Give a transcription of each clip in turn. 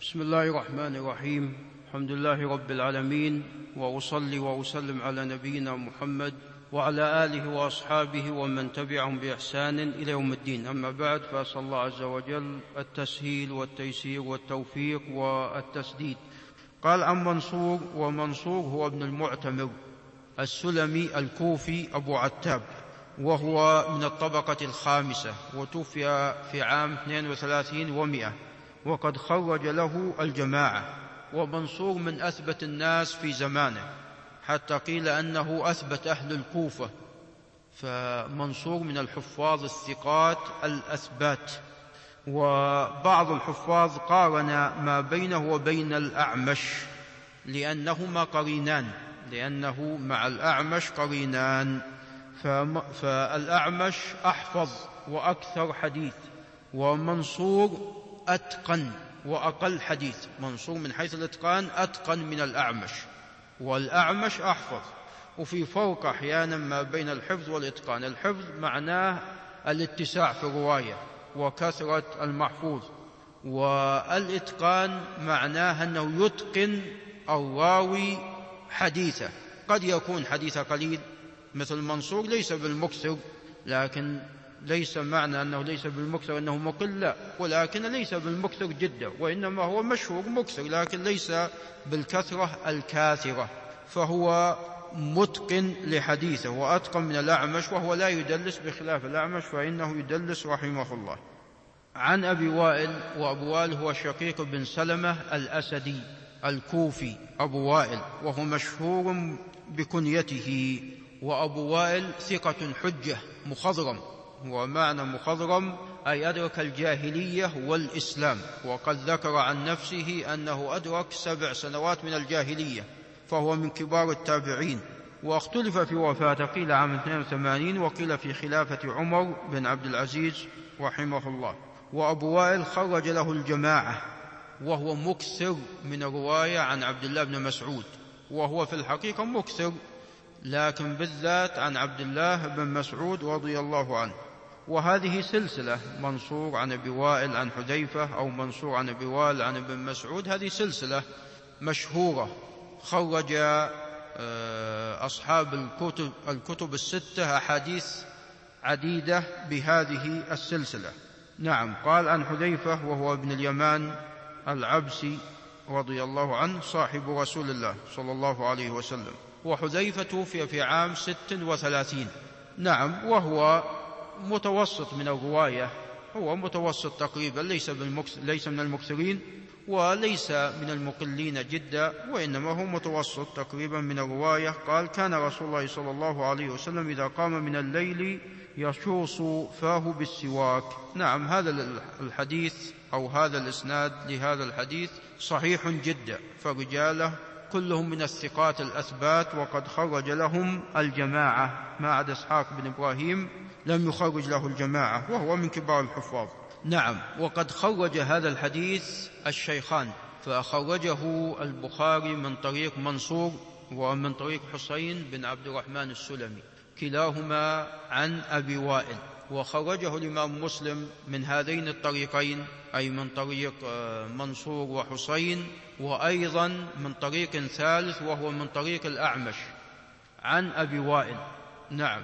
بسم الله الرحمن الرحيم. الحمد لله رب العالمين، وأصلي وأسلم على نبينا محمد وعلى آله وأصحابه ومن تبعهم بإحسان إلى يوم الدين. أما بعد، فأسأل الله عز وجل التسهيل والتيسير والتوفيق والتسديد. قال عن منصور، ومنصور هو ابن المعتمر السلمي الكوفي أبو عتاب، وهو من الطبقة الخامسة، وتوفي في عام 32 و100، وقد خرج له الجماعة. ومنصور من أثبت الناس في زمانه، حتى قيل أنه أثبت أهل الكوفة، فمنصور من الحفاظ الثقات الأثبات. وبعض الحفاظ قارن ما بينه وبين الأعمش لأنهما قرينان، لأنه مع الأعمش قرينان، فالأعمش أحفظ وأكثر حديث، ومنصور أتقن وأقل حديث. منصور من حيث الإتقان أتقن من الأعمش، والأعمش أحفظ. وفي فرق أحيانا ما بين الحفظ والإتقان. الحفظ معناه الاتساع في الرواية وكثرة المحفوظ، والإتقان معناه أنه يتقن الراوي حديثه. قد يكون حديثه قليل، مثل منصور ليس بالمكثر، لكن ليس معنى أنه ليس بالمكثر أنه مقل، لا، ولكن ليس بالمكثر جدا، وإنما هو مشهور مكثر، لكن ليس بالكثرة الكاثرة، فهو متقن لحديثه وأتقن من الأعمش، وهو لا يدلس بخلاف الأعمش فإنه يدلس رحمه الله. عن أبي وائل، وأبو وائل هو شقيق بن سلمة الأسدي الكوفي أبو وائل، وهو مشهور بكنيته. وأبو وائل ثقة حجة مخضرم، ومعنى مخضرم أي أدرك الجاهلية والإسلام، وقد ذكر عن نفسه أنه أدرك 7 سنوات من الجاهلية، فهو من كبار التابعين. واختلف في وفاته، قيل عام 82 وقيل في خلافة عمر بن عبد العزيز رحمه الله. وأبو وائل خرج له الجماعة، وهو مكثر من الرواية عن عبد الله بن مسعود، وهو في الحقيقة مكثر، لكن بالذات عن عبد الله بن مسعود رضي الله عنه. وهذه سلسلة، منصور عن أبي وائل عن حذيفة، أو منصور عن أبي وائل عن ابن مسعود، هذه سلسلة مشهورة. خرج أصحاب الكتب الستة أحاديث عديدة بهذه السلسلة. نعم. قال عن حذيفة، وهو ابن اليمان العبسي رضي الله عنه، صاحب رسول الله صلى الله عليه وسلم. وحذيفة توفي في عام 36. نعم. وهو متوسط من الرواية، هو متوسط تقريبا، ليس من المكثرين وليس من المقلين جدا، وإنما هو متوسط تقريبا من الرواية. قال: كان رسول الله صلى الله عليه وسلم إذا قام من الليل يشوص فاه بالسواك. نعم. هذا الحديث أو هذا الإسناد لهذا الحديث صحيح جدا، فرجاله كلهم من الثقات الأثبات، وقد خرج لهم الجماعة، ما عدا إسحاق بن إبراهيم لم يخرج له الجماعة، وهو من كبار الحفاظ. نعم. وقد خرج هذا الحديث الشيخان، فخرجه البخاري من طريق منصور ومن طريق حسين بن عبد الرحمن السلمي، كلاهما عن أبي وائل. وخرجه الإمام مسلم من هذين الطريقين، أي من طريق منصور وحسين، وأيضا من طريق ثالث وهو من طريق الأعمش عن أبي وائل. نعم.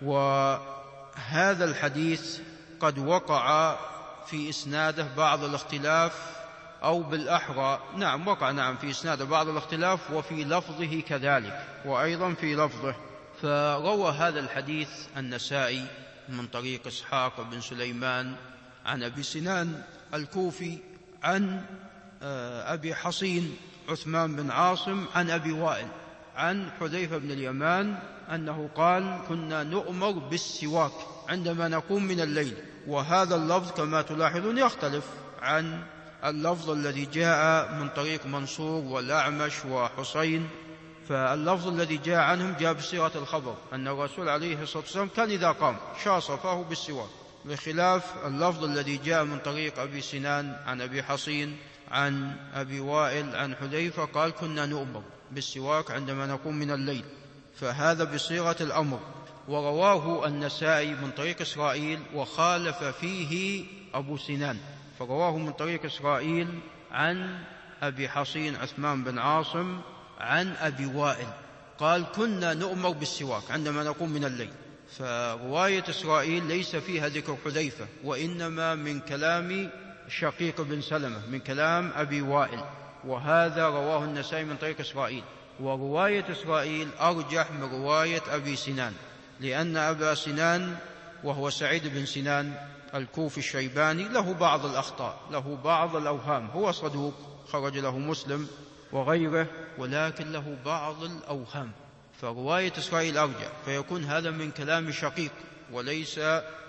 وهذا الحديث قد وقع في إسناده بعض الاختلاف، أو بالأحرى نعم وقع في إسناده بعض الاختلاف، وفي لفظه كذلك، وأيضا في لفظه. فروى هذا الحديث النسائي من طريق إسحاق بن سليمان عن أبي سنان الكوفي عن أبي حصين عثمان بن عاصم عن أبي وائل عن حذيفة بن اليمان أنه قال: كنا نؤمر بالسواك عندما نقوم من الليل. وهذا اللفظ كما تلاحظون يختلف عن اللفظ الذي جاء من طريق منصور والأعمش وحسين. فاللفظ الذي جاء عنهم جاء بصيغة الخبر، أن الرسول عليه الصلاة والسلام كان إذا قام شاص فاه بالسواك، بخلاف اللفظ الذي جاء من طريق أبي سنان عن أبي حصين عن أبي وائل عن حذيفة قال: كنا نؤمر بالسواك عندما نقوم من الليل، فهذا بصيغة الأمر. ورواه النسائي من طريق إسرائيل، وخالف فيه أبو سنان، فرواه من طريق إسرائيل عن أبي حصين عثمان بن عاصم عن أبي وائل قال كنا نؤمر بالسواك عندما نقوم من الليل. فرواية إسرائيل ليس فيها ذكر حذيفة، وإنما من كلام شقيق بن سلمة من كلام أبي وائل، وهذا رواه النسائي من طريق إسرائيل. ورواية إسرائيل أرجح من رواية أبي سنان، لأن أبا سنان وهو سعيد بن سنان الكوفي الشيباني له بعض الأخطاء، له بعض الأوهام، هو صدوق خرج له مسلم وغيره، ولكن له بعض الأوهام، فرواية إسرائيل أرجع، فيكون هذا من كلام شقيق وليس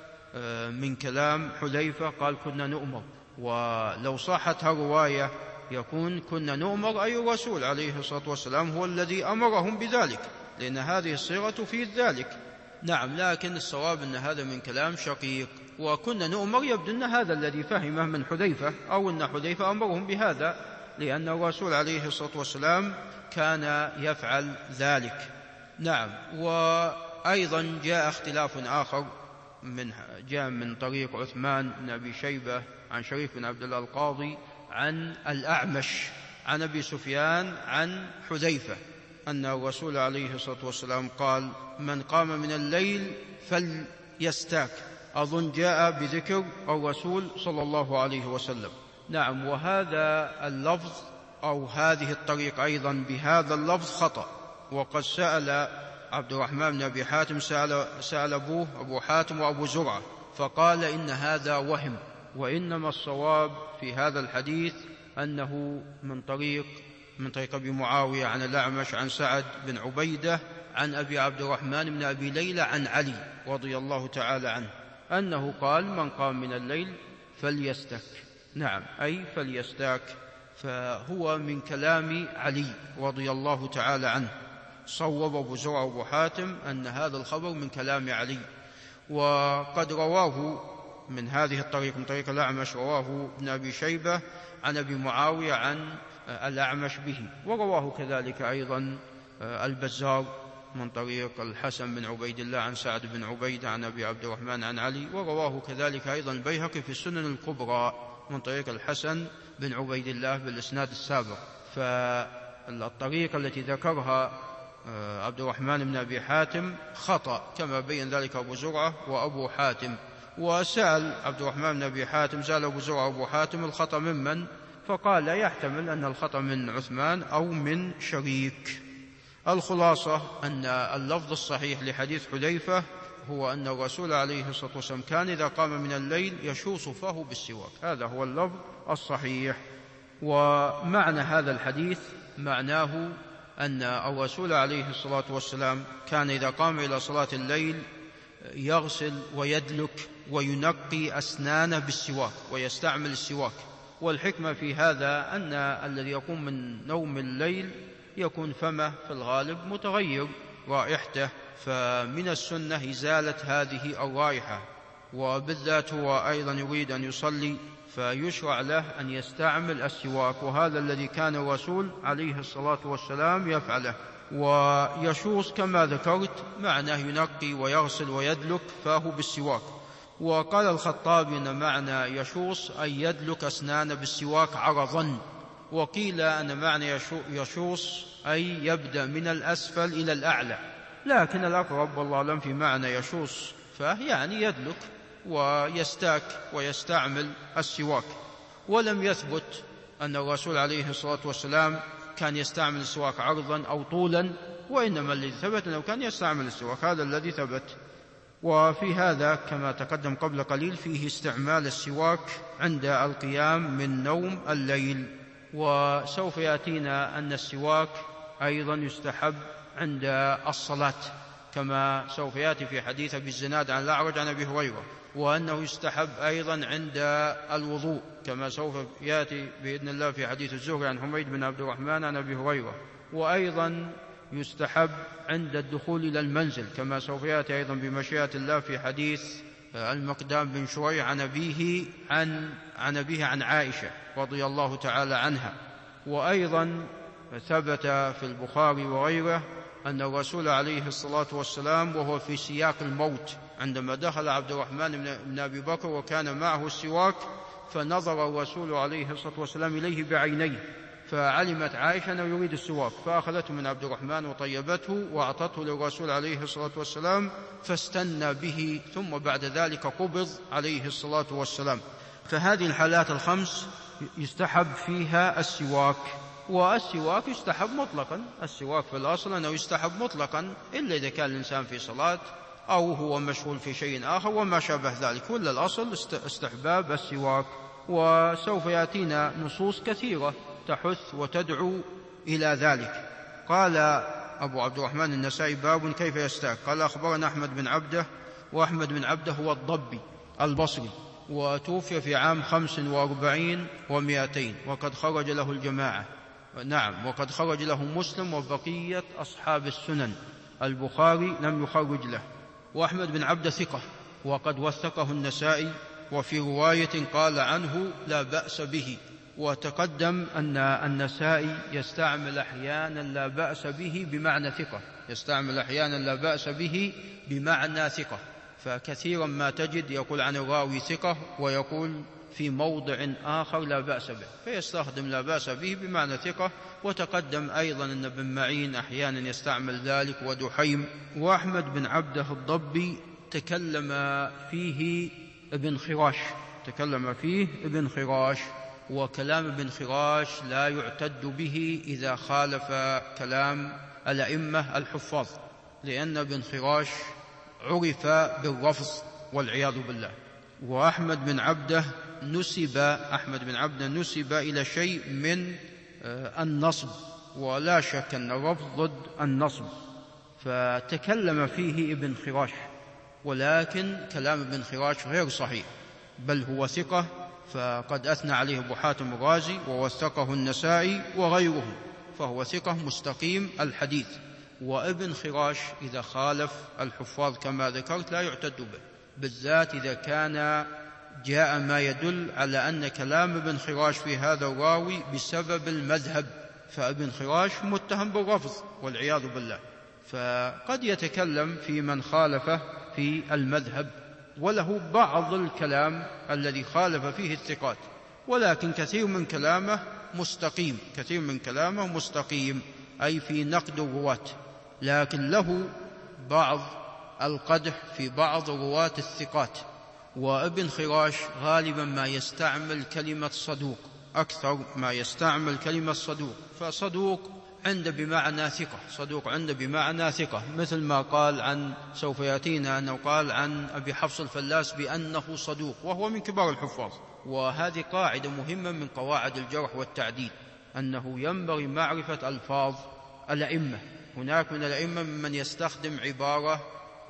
من كلام حذيفة قال كنا نؤمر. ولو صحت الرواية يكون كنا نؤمر أي الرسول عليه الصلاة والسلام هو الذي أمرهم بذلك، لأن هذه الصيغة تفيد ذلك. نعم، لكن الصواب أن هذا من كلام شقيق، وكنا نؤمر يبدو أن هذا الذي فهمه من حذيفة، أو أن حذيفة أمرهم بهذا، لأن الرسول عليه الصلاة والسلام كان يفعل ذلك. نعم. وأيضا جاء اختلاف آخر جاء من طريق عثمان بن أبي شيبة عن شريف بن عبد الله القاضي عن الأعمش عن أبي سفيان عن حذيفة أن الرسول عليه الصلاة والسلام قال من قام من الليل فليستاك. أظن جاء بذكر الرسول صلى الله عليه وسلم. نعم. وهذا اللفظ أو هذه الطريق أيضا بهذا اللفظ خطأ، وقد سأل عبد الرحمن بن أبي حاتم سأل أبوه أبو حاتم وأبو زرعة فقال إن هذا وهم، وإنما الصواب في هذا الحديث أنه من طريق أبي معاوية عن الأعمش عن سعد بن عبيدة عن أبي عبد الرحمن بن أبي ليلى عن علي رضي الله تعالى عنه أنه قال من قام من الليل فليستك. نعم، أي فليستاك، فهو من كلام علي رضي الله تعالى عنه. صوب أبو زرع وأبو حاتم أن هذا الخبر من كلام علي. وقد رواه من هذه الطريق من طريق الأعمش رواه ابن أبي شيبة عن أبي معاوية عن الأعمش به، ورواه كذلك أيضا البزار من طريق الحسن بن عبيد الله عن سعد بن عبيدة عن أبي عبد الرحمن عن علي، ورواه كذلك أيضا البيهقي في السنن الكبرى من طريق الحسن بن عبيد الله بالإسناد السابق. فالطريقة التي ذكرها عبد الرحمن بن أبي حاتم خطأ كما بين ذلك أبو زرعة وأبو حاتم. وسأل عبد الرحمن بن أبي حاتم سأل أبو زرعة وأبو حاتم الخطأ ممن؟ فقال يحتمل أن الخطأ من عثمان أو من شريك. الخلاصة أن اللفظ الصحيح لحديث حذيفة هو أن الرسول عليه الصلاة والسلام كان إذا قام من الليل يشوص فاه بالسواك، هذا هو اللفظ الصحيح. ومعنى هذا الحديث معناه أن الرسول عليه الصلاة والسلام كان إذا قام إلى صلاة الليل يغسل ويدلك وينقي أسنانه بالسواك ويستعمل السواك. والحكمة في هذا أن الذي يقوم من نوم الليل يكون فمه في الغالب متغير رائحته، فمن السنة إزالة هذه الرائحة، وبالذات هو أيضا يريد أن يصلي فيشرع له أن يستعمل السواك، وهذا الذي كان الرسول عليه الصلاة والسلام يفعله. ويشوص كما ذكرت معناه ينقي ويغسل ويدلك فاه بالسواك. وقال الخطابي أن معنى يشوص أي يدلك أسنانه بالسواك عرضا، وقيل أن معنى يشوص أي يبدأ من الأسفل إلى الأعلى، لكن الأقرب والله أعلم في معنى يشوص يعني يدلك ويستاك ويستعمل السواك. ولم يثبت أن الرسول عليه الصلاة والسلام كان يستعمل السواك عرضا أو طولا، وإنما الذي ثبت أنه كان يستعمل السواك، هذا الذي ثبت. وفي هذا كما تقدم قبل قليل فيه استعمال السواك عند القيام من نوم الليل. وسوف يأتينا أن السواك أيضا يستحب عند الصلاة كما سوف يأتي في حديث أبي الزناد عن الأعرج عن أبي هريرة، وأنه يستحب أيضا عند الوضوء كما سوف يأتي بإذن الله في حديث الزهري عن حميد بن عبد الرحمن عن أبي هريرة، وأيضا يستحب عند الدخول إلى المنزل كما سوف يأتي أيضا بمشيئة الله في حديث المقدام بن شريح عن أبيه عن عائشة رضي الله تعالى عنها. وأيضا ثبت في البخاري وغيره أن الرسول عليه الصلاة والسلام وهو في سياق الموت عندما دخل عبد الرحمن بن أبي بكر وكان معه السواك فنظر الرسول عليه الصلاة والسلام إليه بعينيه، فعلمت عائشة أنه يريد السواك، فأخذته من عبد الرحمن وطيبته وأعطته للرسول عليه الصلاة والسلام فاستنى به، ثم بعد ذلك قبض عليه الصلاة والسلام. فهذه الحالات الخمس يستحب فيها السواك، والسواك يستحب مطلقا. السواك في الأصل أنه يستحب مطلقا إلا إذا كان الإنسان في صلاة أو هو مشغول في شيء آخر وما شابه ذلك، ولا الأصل استحباب السواك. وسوف يأتينا نصوص كثيرة تحث وتدعو إلى ذلك. قال أبو عبد الرحمن النسائي: باب كيف يستاك. قال: أخبرنا أحمد بن عبده، وأحمد بن عبده هو الضبي البصري، وتوفي في عام 45 و200، وقد خرج له الجماعة. نعم، وقد خرج له مسلم وبقية أصحاب السنن، البخاري لم يخرج له. وأحمد بن عبده ثقة، وقد وثقه النسائي، وفي رواية قال عنه: لا بأس به. وتقدم أن النسائي يستعمل أحيانا لا بأس به بمعنى ثقة، يستعمل أحيانا لا بأس به بمعنى ثقة، فكثيرا ما تجد يقول عن الراوي ثقة ويقول في موضع آخر لا بأس به، فيستخدم لا بأس به بمعنى ثقة. وتقدم أيضا أن ابن معين أحيانا يستعمل ذلك ودحيم. وأحمد بن عبده الضبي تكلم فيه ابن خراش، تكلم فيه ابن خراش، وكلام ابن خراش لا يعتد به إذا خالف كلام الأئمة الحفاظ، لأن ابن خراش عرف بالرفض والعياذ بالله. وأحمد بن عبده نسب إلى شيء من النصب، ولا شك أن الرفض ضد النصب، فتكلم فيه ابن خراش، ولكن كلام ابن خراش غير صحيح، بل هو ثقة، فقد أثنى عليه أبو حاتم الرازي ووثقه النسائي وغيره، فهو ثقة مستقيم الحديث. وابن خراش إذا خالف الحفاظ كما ذكرت لا يعتد به، بالذات إذا كان جاء ما يدل على أن كلام ابن خراش في هذا الراوي بسبب المذهب، فابن خراش متهم بالرفض والعياذ بالله، فقد يتكلم في من خالفه في المذهب، وله بعض الكلام الذي خالف فيه الثقات، ولكن كثير من كلامه مستقيم، أي في نقد الرواة، لكن له بعض القدح في بعض رواة الثقات. وابن خراش غالبا ما يستعمل كلمة صدوق، أكثر ما يستعمل كلمة صدوق، فصدوق عند بمعنى ثقة، مثل ما قال عن، سوف يأتينا أنه قال عن أبي حفص الفلاس بأنه صدوق، وهو من كبار الحفاظ. وهذه قاعدة مهمة من قواعد الجرح والتعديل، أنه ينبغي معرفة ألفاظ الأئمة. هناك من الأئمة من يستخدم عبارة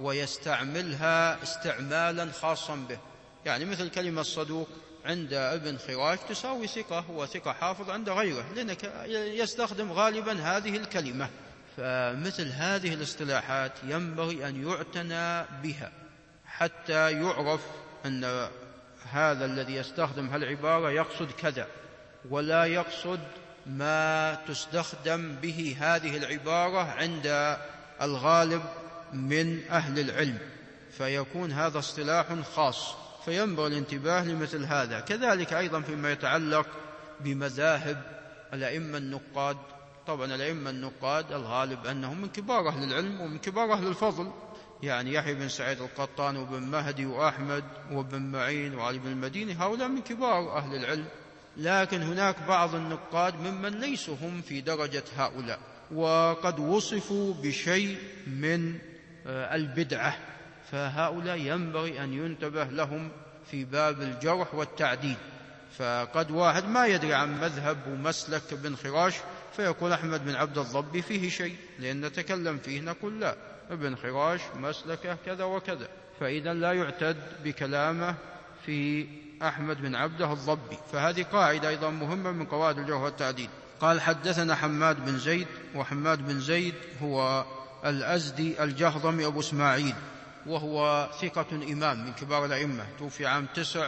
ويستعملها استعمالا خاصا به، يعني مثل كلمة صدوق عند ابن خراش تساوي ثقة، هو ثقة حافظ عند غيره، لأنك يستخدم غالبا هذه الكلمة. فمثل هذه الاصطلاحات ينبغي أن يعتنى بها حتى يعرف أن هذا الذي يستخدم هالعبارة يقصد كذا، ولا يقصد ما تستخدم به هذه العبارة عند الغالب من أهل العلم، فيكون هذا اصطلاح خاص، فينبغي الانتباه لمثل هذا. كذلك أيضا فيما يتعلق بمذاهب الأئمة النقاد، طبعا الأئمة النقاد الغالب أنهم من كبار أهل العلم ومن كبار أهل الفضل، يعني يحيى بن سعيد القطان وابن مهدي وأحمد وابن معين وعلي بن المديني، هؤلاء من كبار أهل العلم، لكن هناك بعض النقاد ممن ليسوا هم في درجة هؤلاء، وقد وصفوا بشيء من البدعة، فهؤلاء ينبغي أن ينتبه لهم في باب الجرح والتعديل. فقد واحد ما يدري عن مذهب ومسلك ابن خراش فيقول أحمد بن عبد الضبي فيه شيء، لأن نتكلم فيه نقول لا، ابن خراش مسلكه كذا وكذا، فإذا لا يعتد بكلامه في أحمد بن عبده الضبي. فهذه قاعدة أيضا مهمة من قواعد الجرح والتعديل. قال: حدثنا حماد بن زيد، وحماد بن زيد هو الأزدي الجهضمي أبو إسماعيل، وهو ثقة إمام من كبار الأئمة، توفي عام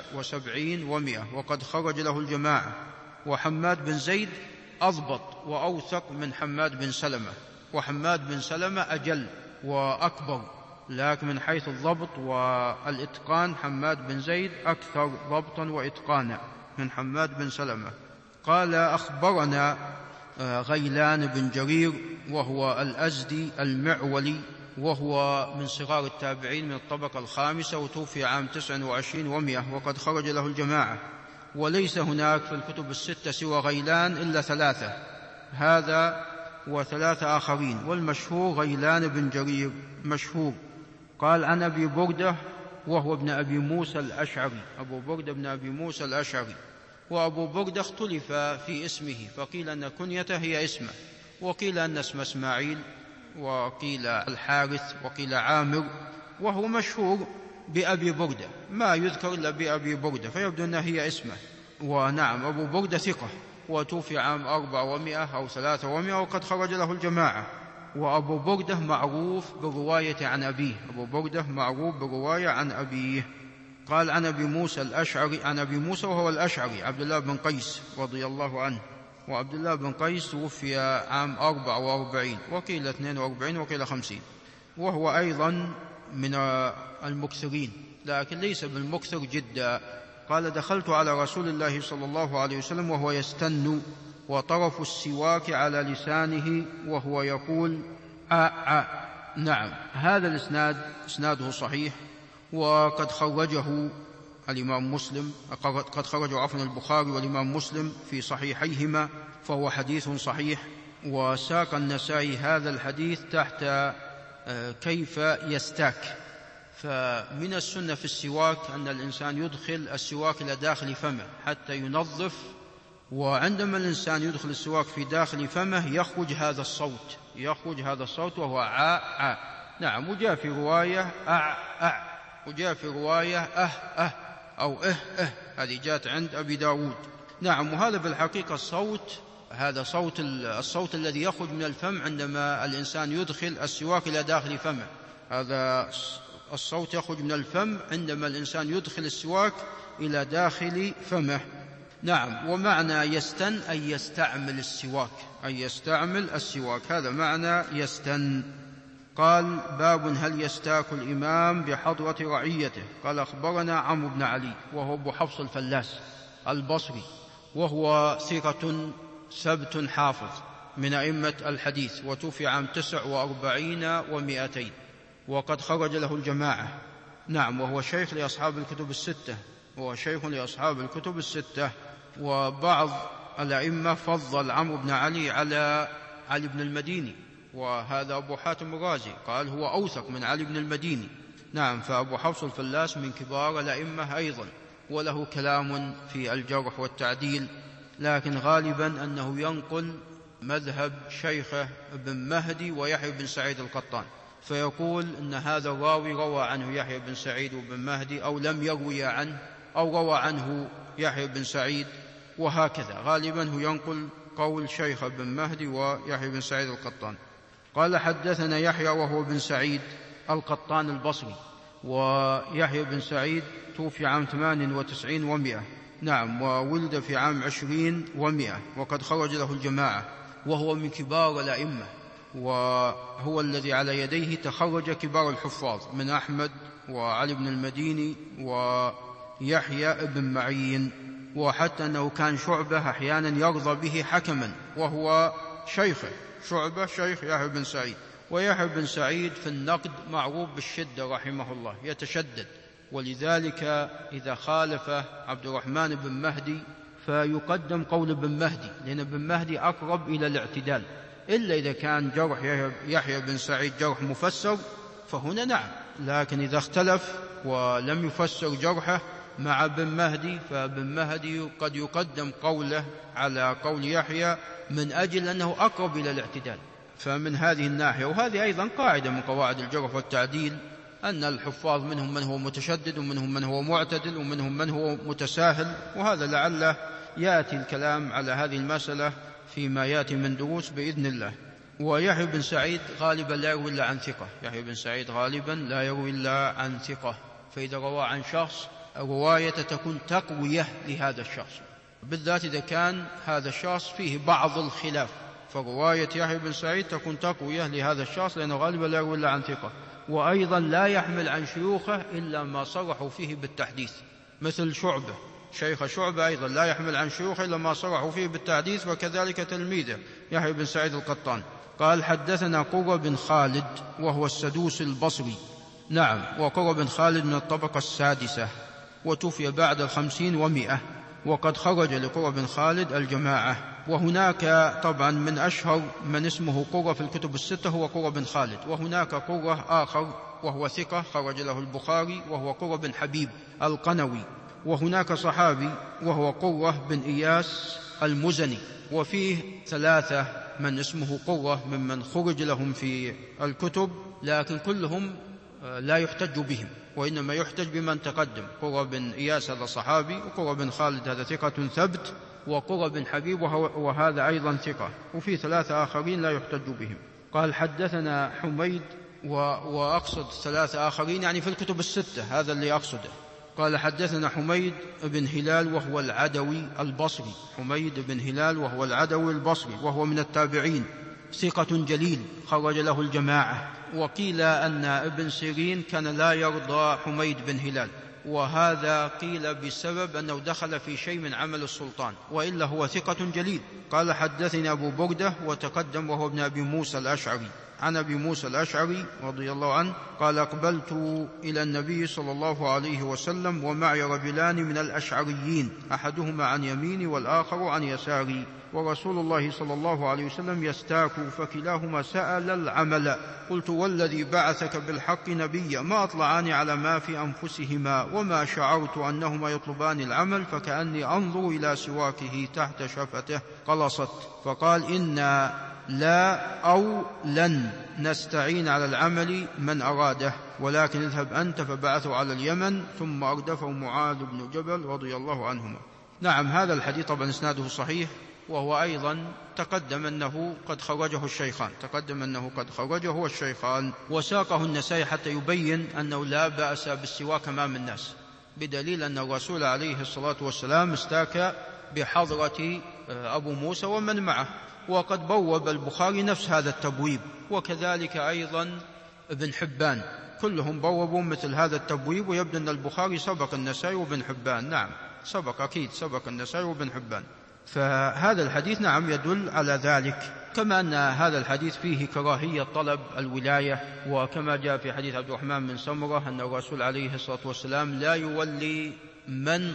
79 و100، وقد خرج له الجماعة. وحماد بن زيد أضبط وأوثق من حماد بن سلمة، وحماد بن سلمة أجل وأكبر، لكن من حيث الضبط والإتقان حماد بن زيد أكثر ضبطا وإتقانا. من حماد بن سلمة. قال أخبرنا غيلان بن جرير وهو الأزدي المعولي، وهو من صغار التابعين من الطبقة الخامسة، وتوفي عام 29 و100، وقد خرج له الجماعة. وليس هناك في الكتب الستة سوى غيلان إلا 3، هذا و3 آخرين، والمشهور غيلان بن جرير مشهور. قال عن أبي بردة وهو ابن أبي موسى الأشعري، أبو بردة ابن أبي موسى الأشعري. وأبو بردة اختلف في اسمه، فقيل أن كنيته هي اسمه، وقيل أن اسمه إسماعيل، وقيل الحارث، وقيل عامر، وهو مشهور بأبي بردة، ما يذكر إلا بأبي بردة، فيبدو أنها هي اسمه. ونعم أبو بردة ثقة، وتوفي عام 400 أو 300، وقد خرج له الجماعة. وأبو بردة معروف بالرواية عن أبيه، أبو بردة معروف بالرواية عن أبيه. قال عن أبي موسى الأشعري، عن أبي موسى وهو الأشعري عبد الله بن قيس رضي الله عنه، وعبد الله بن قيس توفي عام 44، وقيل 42 وقيل 50، وهو أيضا من المكثرين لكن ليس بالمكثر جدا. قال دخلت على رسول الله صلى الله عليه وسلم وهو يستن، وطرف السواك على لسانه وهو يقول نعم. هذا الإسناد إسناده صحيح، وقد خرجه الإمام مسلم، قد خرجه عفوا البخاري والإمام مسلم في صحيحيهما، فهو حديث صحيح. وساق النسائي هذا الحديث تحت كيف يستاك. فمن السنة في السواك أن الإنسان يدخل السواك إلى داخل فمه حتى ينظف، وعندما الإنسان يدخل السواك في داخل فمه يخرج هذا الصوت، يخرج هذا الصوت وهو عاء. نعم. وجاء في رواية وجاء في رواية أو هذه جاءت عند أبي داود. نعم. وهذا بالحقيقة الصوت، هذا الصوت الذي يخرج من الفم عندما الإنسان يدخل السواك إلى داخل فمه، هذا الصوت يخرج من الفم عندما الإنسان يدخل السواك إلى داخل فمه. نعم. ومعنى يستن أي يستعمل السواك، أي يستعمل السواك، هذا معنى يستن. قال باب هل يستاك الإمام بحضرة رعيته. قال أخبرنا عمرو بن علي وهو أبو حفص الفلاس البصري، وهو ثقة ثبت حافظ من أئمة الحديث، وتوفي عام 49 و200، وقد خرج له الجماعة. نعم. وهو شيخ لأصحاب الكتب الستة، وهو شيخ لأصحاب الكتب الستة. وبعض الأئمة فضل عمرو بن علي على علي بن المديني، وهذا أبو حاتم الرازي قال هو أوثق من علي بن المديني. نعم. فأبو حفص الفلاس من كبار الأئمة أيضا، وله كلام في الجرح والتعديل، لكن غالبا أنه ينقل مذهب شيخه ابن مهدي ويحيى بن سعيد القطان، فيقول إن هذا الراوي روى عنه يحيى بن سعيد وابن مهدي، أو لم يروي عنه، أو روى عنه يحيى بن سعيد، وهكذا غالبا هو ينقل قول شيخ ابن مهدي ويحيى بن سعيد القطان. قال حدثنا يحيى وهو بن سعيد القطان البصري، ويحيى بن سعيد توفي عام 98 و100. نعم. وولد في عام 20 و100، وقد خرج له الجماعة، وهو من كبار الأئمة، وهو الذي على يديه تخرج كبار الحفاظ من أحمد وعلي بن المديني ويحيى بن معين، وحتى أنه كان شعبة أحيانا يرضى به حكما، وهو شيخه، شعبة شيخ يحيى بن سعيد. ويحيى بن سعيد في النقد معروف بالشدة رحمه الله، يتشدد، ولذلك إذا خالف عبد الرحمن بن مهدي فيقدم قول ابن مهدي، لأن ابن مهدي أقرب إلى الاعتدال، إلا إذا كان جرح يحيى بن سعيد جرح مفسر فهنا نعم، لكن إذا اختلف ولم يفسر جرحه مع ابن مهدي فابن مهدي قد يقدم قوله على قول يحيى من أجل أنه أقرب إلى الاعتدال. فمن هذه الناحية، وهذه أيضا قاعدة من قواعد الجرح والتعديل، أن الحفاظ منهم من هو متشدد، ومنهم من هو معتدل، ومنهم من هو متساهل، وهذا لعله يأتي الكلام على هذه المسألة فيما يأتي من دروس بإذن الله. ويحيى بن سعيد غالبا لا يروي إلا عن ثقة، يحيى بن سعيد غالبا لا يروي إلا عن ثقة، فإذا روى عن شخص رواية تكون تقوية لهذا الشخص، بالذات إذا كان هذا الشخص فيه بعض الخلاف، فرواية يحيى بن سعيد تكون تقوية لهذا الشخص، لأنه غالبا لا يروي إلا عن ثقة. وأيضا لا يحمل عن شيوخه إلا ما صرحوا فيه بالتحديث، مثل شعبة، شيخ شعبة أيضا لا يحمل عن شيوخه إلا ما صرحوا فيه بالتحديث، وكذلك تلميذه يحيى بن سعيد القطان. قال حدثنا قرة بن خالد وهو السدوسي البصري. نعم، وقرة بن خالد من الطبقة السادسة، وتوفي بعد 50 و100، وقد خرج لقرة بن خالد الجماعة. وهناك طبعا من أشهر من اسمه قرة في الكتب الستة هو قرة بن خالد، وهناك قرة آخر وهو ثقة خرج له البخاري وهو قرة بن حبيب القنوي. وهناك صحابي وهو قرة بن إياس المزني. وفيه 3 من اسمه قرة ممن خرج لهم في الكتب، لكن كلهم لا يحتج بهم، وإنما يحتج بمن تقدم. قرة بن إياس هذا صحابي، وقرة بن خالد هذا ثقة ثبت، وقرة بن حبيب وهذا أيضا ثقة، وفي 3 آخرين لا يحتج بهم. قال حدثنا حميد، وأقصد 3 آخرين يعني في الكتب الستة، هذا اللي أقصده. قال حدثنا حميد بن هلال وهو العدوي البصري، حميد بن هلال وهو العدوي البصري، وهو من التابعين، ثقة جليل خرج له الجماعة. وقيل أن ابن سيرين كان لا يرضى حميد بن هلال، وهذا قيل بسبب أنه دخل في شيء من عمل السلطان، وإلا هو ثقة جليل. قال حدثني أبو بردة وتقدم، وهو ابن أبي موسى الأشعري، عن أبي موسى الأشعري رضي الله عنه قال أقبلت إلى النبي صلى الله عليه وسلم ومعي رجلان من الأشعريين، أحدهما عن يميني والآخر عن يساري، ورسول الله صلى الله عليه وسلم يستاك، فكلاهما سأل العمل. قلت والذي بعثك بالحق نبيا ما أطلعان على ما في أنفسهما، وما شعرت أنهما يطلبان العمل، فكأني أنظر إلى سواكه تحت شفته قلصت. فقال إنا لا أو لن نستعين على العمل من أراده، ولكن اذهب أنت. فبعثوا على اليمن، ثم أردفه معاذ بن جبل رضي الله عنهما. نعم، هذا الحديث طبعا إسناده صحيح، وهو أيضا تقدم أنه قد خرجه الشيخان، وساقه النسائي حتى يبين أنه لا بأس بالسواك أمام الناس، بدليل أن الرسول عليه الصلاة والسلام استاك بحضرة أبو موسى ومن معه، وقد بوب البخاري نفس هذا التبويب، وكذلك أيضا ابن حبان، كلهم بوبوا مثل هذا التبويب، ويبدو أن البخاري سبق النسائي وابن حبان. نعم أكيد سبق النسائي وابن حبان. فهذا الحديث نعم يدل على ذلك، كما أن هذا الحديث فيه كراهية طلب الولاية، وكما جاء في حديث عبد الرحمن بن سمرة أن الرسول عليه الصلاة والسلام لا يولي من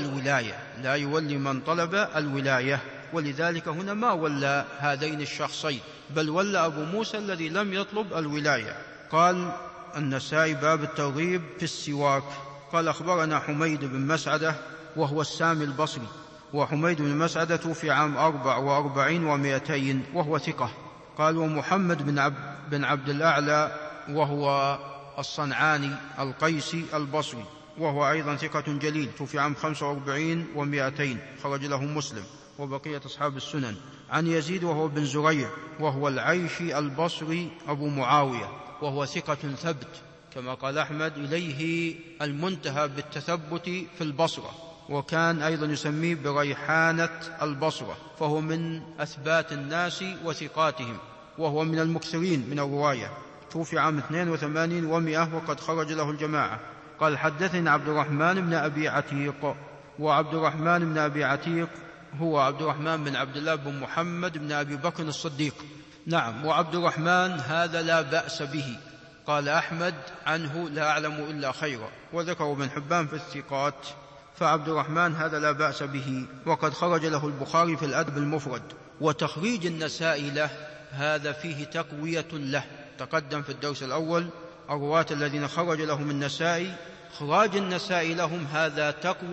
طلب الولاية، ولذلك هنا ما ولى هذين الشخصين، بل ولى أبو موسى الذي لم يطلب الولاية. قال النسائي باب الترغيب في السواك. قال أخبرنا حميد بن مسعدة وهو السامي البصري، وحميد بن مسعدة توفي عام 44 و200 وهو ثقة. قال ومحمد بن عبد الأعلى وهو الصنعاني القيسي البصري، وهو أيضا ثقة جليل، توفي عام 45 و200 خرج له مسلم وبقية أصحاب السنن. عن يزيد وهو بن زريع وهو العيشي البصري أبو معاوية، وهو ثقة ثبت، كما قال أحمد إليه المنتهى بالتثبت في البصرة، وكان أيضا يسميه بريحانة البصرة، فهو من أثبات الناس وثقاتهم، وهو من المكثرين من الرواية، توفي عام 82 و100 وقد خرج له الجماعة. قال حدثنا عبد الرحمن بن أبي عتيق، وعبد الرحمن بن أبي عتيق هو عبد الرحمن بن عبد الله بن محمد بن أبي بكر الصديق. نعم، وعبد الرحمن هذا لا بأس به، قال أحمد عنه لا أعلم إلا خيرا، وذكر ابن حبان في الثقات، فعبد الرحمن هذا لا بأس به، وقد خرج له البخاري في الأدب المفرد. وتخريج النسائي له هذا فيه تقوية له، تقدم في الدرس الأول الرواة الذين خرج لهم النسائي، إخراج النسائي لهم هذا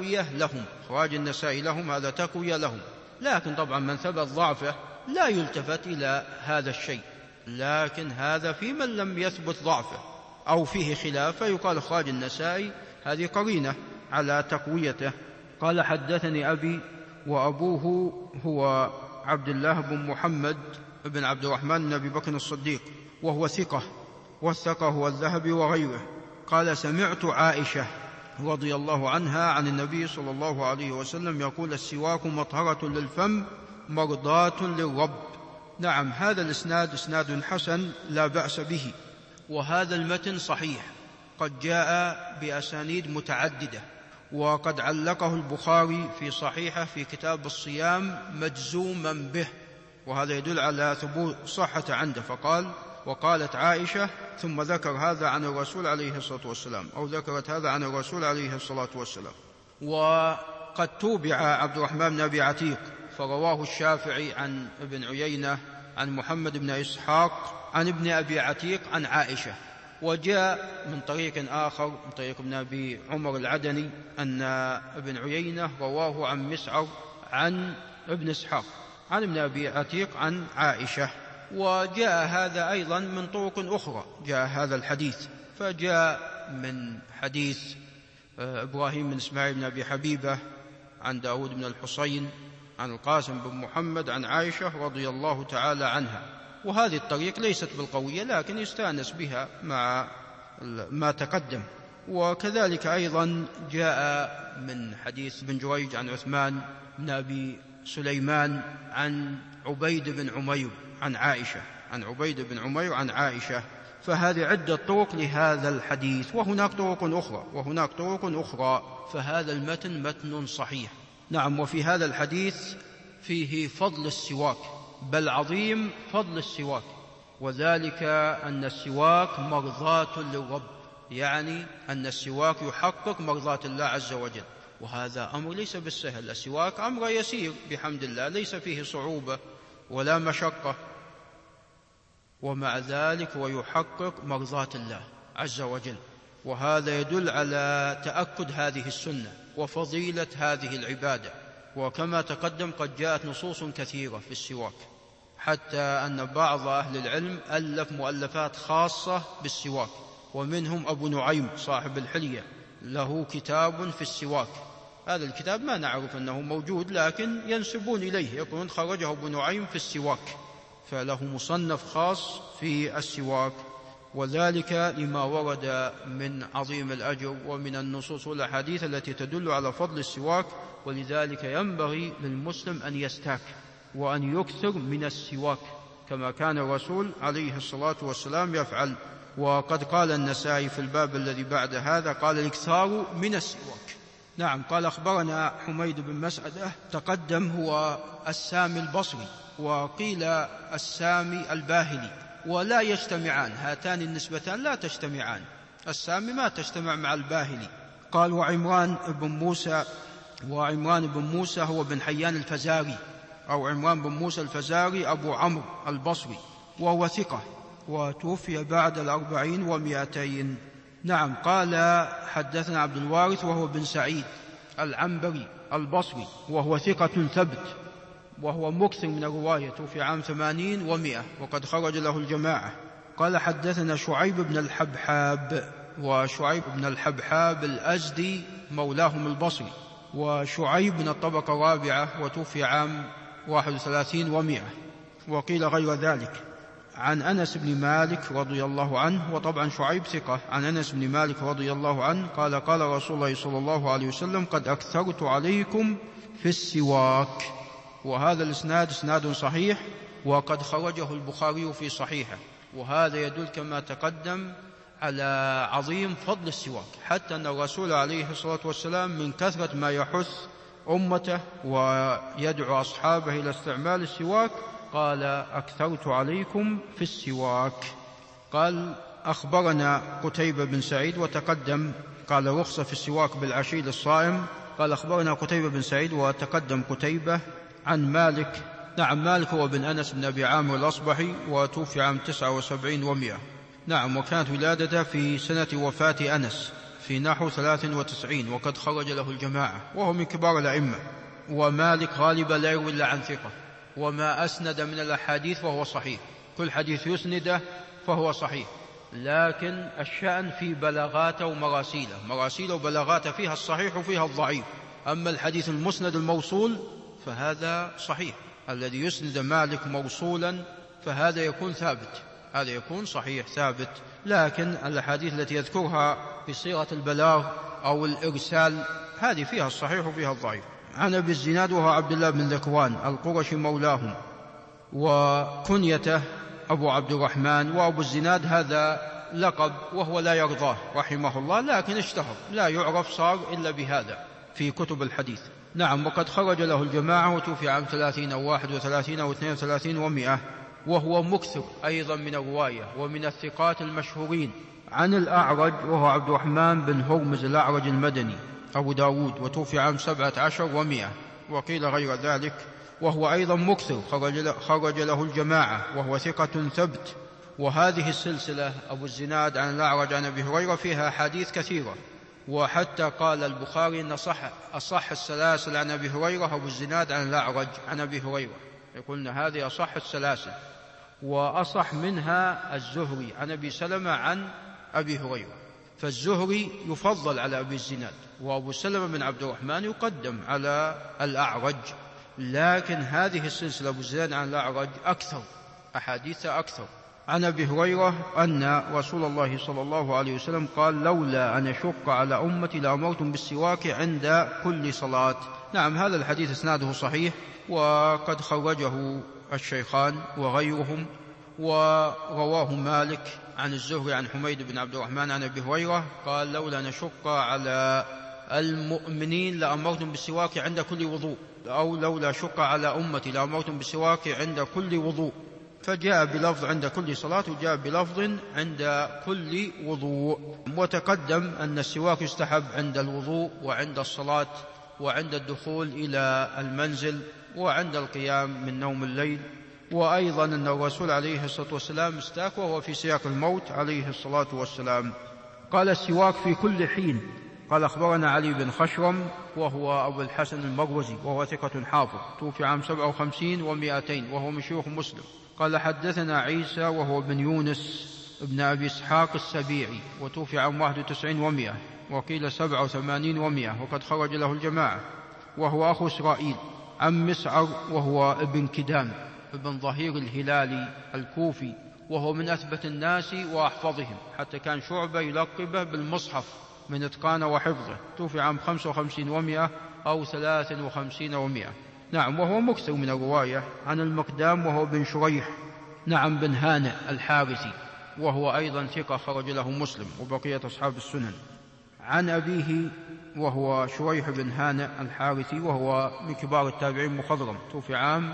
تقوية لهم، لكن طبعا من ثبت ضعفه لا يلتفت إلى هذا الشيء، لكن هذا في من لم يثبت ضعفه أو فيه خلاف فيقال إخراج النسائي، هذه قرينة على تقويته. قال حدثني أبي، وأبوه هو عبد الله بن محمد بن عبد الرحمن بن أبي بكر الصديق، وهو ثقة، وثقه الذهبي وغيره. قال سمعت عائشة رضي الله عنها عن النبي صلى الله عليه وسلم يقول السواك مطهرة للفم مرضاة للرب. نعم، هذا الإسناد إسناد حسن لا بأس به، وهذا المتن صحيح، قد جاء بأسانيد متعددة، وقد علقه البخاري في صحيحه في كتاب الصيام مجزوما به، وهذا يدل على ثبوت صحة عنده. فقال: وقالت عائشة، ثم ذكر هذا عن الرسول عليه الصلاة والسلام، أو ذكرت هذا عن الرسول عليه الصلاة والسلام. وقد توبع عبد الرحمن بن أبي عتيق فرواه الشافعي عن ابن عيينة عن محمد بن إسحاق عن ابن أبي عتيق عن عائشة. وجاء من طريق آخر من طريق ابن أبي عمر العدني أن ابن عيينة رواه عن مسعر عن ابن إسحاق عن ابن أبي عتيق عن عائشة. وجاء هذا أيضا من طرق أخرى، جاء هذا الحديث، فجاء من حديث إبراهيم بن إسماعيل بن أبي حبيبة عن داود بن الحصين عن القاسم بن محمد عن عائشة رضي الله تعالى عنها. وهذه الطريق ليست بالقوية، لكن يستأنس بها مع ما تقدم. وكذلك أيضا جاء من حديث بن جريج عن عثمان بن أبي سليمان عن عبيد بن عمير عن عائشة، عن عبيد بن عمير عن عائشة. فهذه عدة طرق لهذا الحديث، وهناك طرق أخرى، فهذا المتن متن صحيح. نعم. وفي هذا الحديث فيه فضل السواك، بل عظيم فضل السواك، وذلك أن السواك مرضاة للرب، يعني أن السواك يحقق مرضاة الله عز وجل، وهذا أمر ليس بالسهل. السواك أمر يسير بحمد الله، ليس فيه صعوبة ولا مشقة، ومع ذلك ويحقق مرضاة الله عز وجل. وهذا يدل على تأكد هذه السنة وفضيلة هذه العبادة. وكما تقدم قد جاءت نصوص كثيرة في السواك، حتى أن بعض أهل العلم ألف مؤلفات خاصة بالسواك، ومنهم أبو نعيم صاحب الحلية له كتاب في السواك. هذا الكتاب ما نعرف أنه موجود، لكن ينسبون إليه، يقولون خرجه أبو نعيم في السواك، فله مصنف خاص في السواك، وذلك لما ورد من عظيم الأجر ومن النصوص والأحاديث التي تدل على فضل السواك. ولذلك ينبغي للمسلم أن يستاك وأن يكثر من السواك كما كان الرسول عليه الصلاة والسلام يفعل. وقد قال النسائي في الباب الذي بعد هذا قال: الاكثار من السواك. نعم. قال: أخبرنا حميد بن مسعدة تقدم، هو السامي البصري، وقيل السامي الباهلي، ولا يجتمعان، هاتان النسبتان لا تجتمعان، السامي ما تجتمع مع الباهلي. قال: وعمران بن موسى هو بن حيان الفزاري، أو عمران بن موسى الفزاري أبو عمرو البصري، وهو ثقة، وتوفي بعد 40 و200. نعم. قال: حدثنا عبد الوارث وهو بن سعيد العنبري البصري، وهو ثقة ثبت، وهو مكثر من الرواية، توفي عام 80 و100، وقد خرج له الجماعة. قال: حدثنا شعيب بن الحبحاب، وشعيب بن الحبحاب الأزدي مولاهم البصري، وشعيب من الطبقة الرابعة، وتوفي عام 31 و100، وقيل غير ذلك. عن أنس بن مالك رضي الله عنه، وطبعا شعيب ثقة، عن أنس بن مالك رضي الله عنه قال: قال رسول الله صلى الله عليه وسلم: قد أكثرت عليكم في السواك. وهذا الإسناد إسناد صحيح، وقد خرجه البخاري في صحيحه. وهذا يدل كما تقدم على عظيم فضل السواك، حتى أن الرسول عليه الصلاة والسلام من كثرة ما يحث أمته ويدعو أصحابه إلى استعمال السواك قال: أكثرت عليكم في السواك. قال: أخبرنا قتيبة بن سعيد، وتقدم قال: رخصة في السواك بالعشي للصائم. قال: أخبرنا قتيبة بن سعيد، وتقدم قتيبة عن مالك. نعم. مالك هو بن أنس بن أبي عامر الأصبحي، وتوفي عام 79 و100. نعم. وكانت ولادته في سنة وفاة أنس في نحو 93، وقد خرج له الجماعة، وهو من كبار الأئمة. ومالك غالبا لا يروي إلا عن ثقة، وما أسند من الأحاديث فهو صحيح، كل حديث يسنده فهو صحيح، لكن الشأن في بلاغاته ومراسيله، مراسيله وبلاغاته فيها الصحيح وفيها الضعيف. أما الحديث المسند الموصول فهذا صحيح، الذي يسند مالك موصولا فهذا يكون ثابت، هذا يكون صحيح ثابت. لكن الأحاديث التي يذكرها في صيغة البلاغ أو الإرسال هذه فيها الصحيح وفيها الضعيف. عن أبي الزناد وهو عبد الله بن ذكوان القرشي مولاهم، وكنيته أبو عبد الرحمن، وأبو الزناد هذا لقب وهو لا يرضاه رحمه الله، لكن اشتهر، لا يعرف صار إلا بهذا في كتب الحديث. نعم. وقد خرج له الجماعة وتوفي عام 30 أو 31 أو 32 و100، وهو مكثر أيضا من الرواية ومن الثقات المشهورين. عن الأعرج وهو عبد الرحمن بن هرمز الأعرج المدني أبو داود، وتوفي عام 17 و100، وقيل غير ذلك، وهو أيضا مكثر، خرج له الجماعة، وهو ثقة ثبت. وهذه السلسلة أبو الزناد عن الأعرج عن أبي هريرة فيها أحاديث كثيرة، وحتى قال البخاري أن أصح السلاسل عن أبي هريرة أبو الزناد عن الأعرج عن أبي هريرة، يقولنا هذه أصح السلاسل، وأصح منها الزهري عن أبي سلمة عن أبي هريرة، فالزهري يفضل على أبي الزناد، وأبو سلمة بن عبد الرحمن يقدم على الأعرج، لكن هذه السلسلة أبو الزناد عن الأعرج أكثر، أحاديث أكثر. عن أبي هريرة أن رسول الله صلى الله عليه وسلم قال: لولا أن أشق على أمتي لأمرتم بالسواك عند كل صلاة. نعم، هذا الحديث إسناده صحيح، وقد خرجه الشيخان وغيرهم، ورواه مالك عن الزهري عن حميد بن عبد الرحمن عن أبي هريرة قال: لولا أن أشق على المؤمنين لأمرتم بالسواك عند كل وضوء، أو لولا أشق على أمتي لأمرتم بالسواك عند كل وضوء، فجاء بلفظ عند كل صلاة، وجاء بلفظ عند كل وضوء. وتقدم أن السواك يستحب عند الوضوء وعند الصلاة وعند الدخول إلى المنزل وعند القيام من نوم الليل. وأيضا أن الرسول عليه الصلاة والسلام استاك وهو في سياق الموت عليه الصلاة والسلام. قال: السواك في كل حين. قال: أخبرنا علي بن خشرم وهو أبو الحسن المروزي، وهو ثقة حافظ، توفي عام 57 و200، وهو من شيوخ مسلم. قال: حدثنا عيسى وهو بن يونس ابن أبي إسحاق السبيعي، وتوفي عام 91 و100، وقيل 87 و100، وقد خرج له الجماعة، وهو أخو إسرائيل. عن مسعر وهو ابن كدام ابن ظهير الهلالي الكوفي، وهو من أثبت الناس وأحفظهم، حتى كان شعبة يلقبه بالمصحف من إتقانه وحفظه، توفي عام 55 و100 أو 53 و100. نعم، وهو مكثر من الرواية. عن المقدام وهو بن شريح نعم بن هانئ الحارثي، وهو أيضا ثقة، خرج له مسلم وبقية أصحاب السنن. عن أبيه وهو شريح بن هانئ الحارثي، وهو من كبار التابعين مخضرم، توفي عام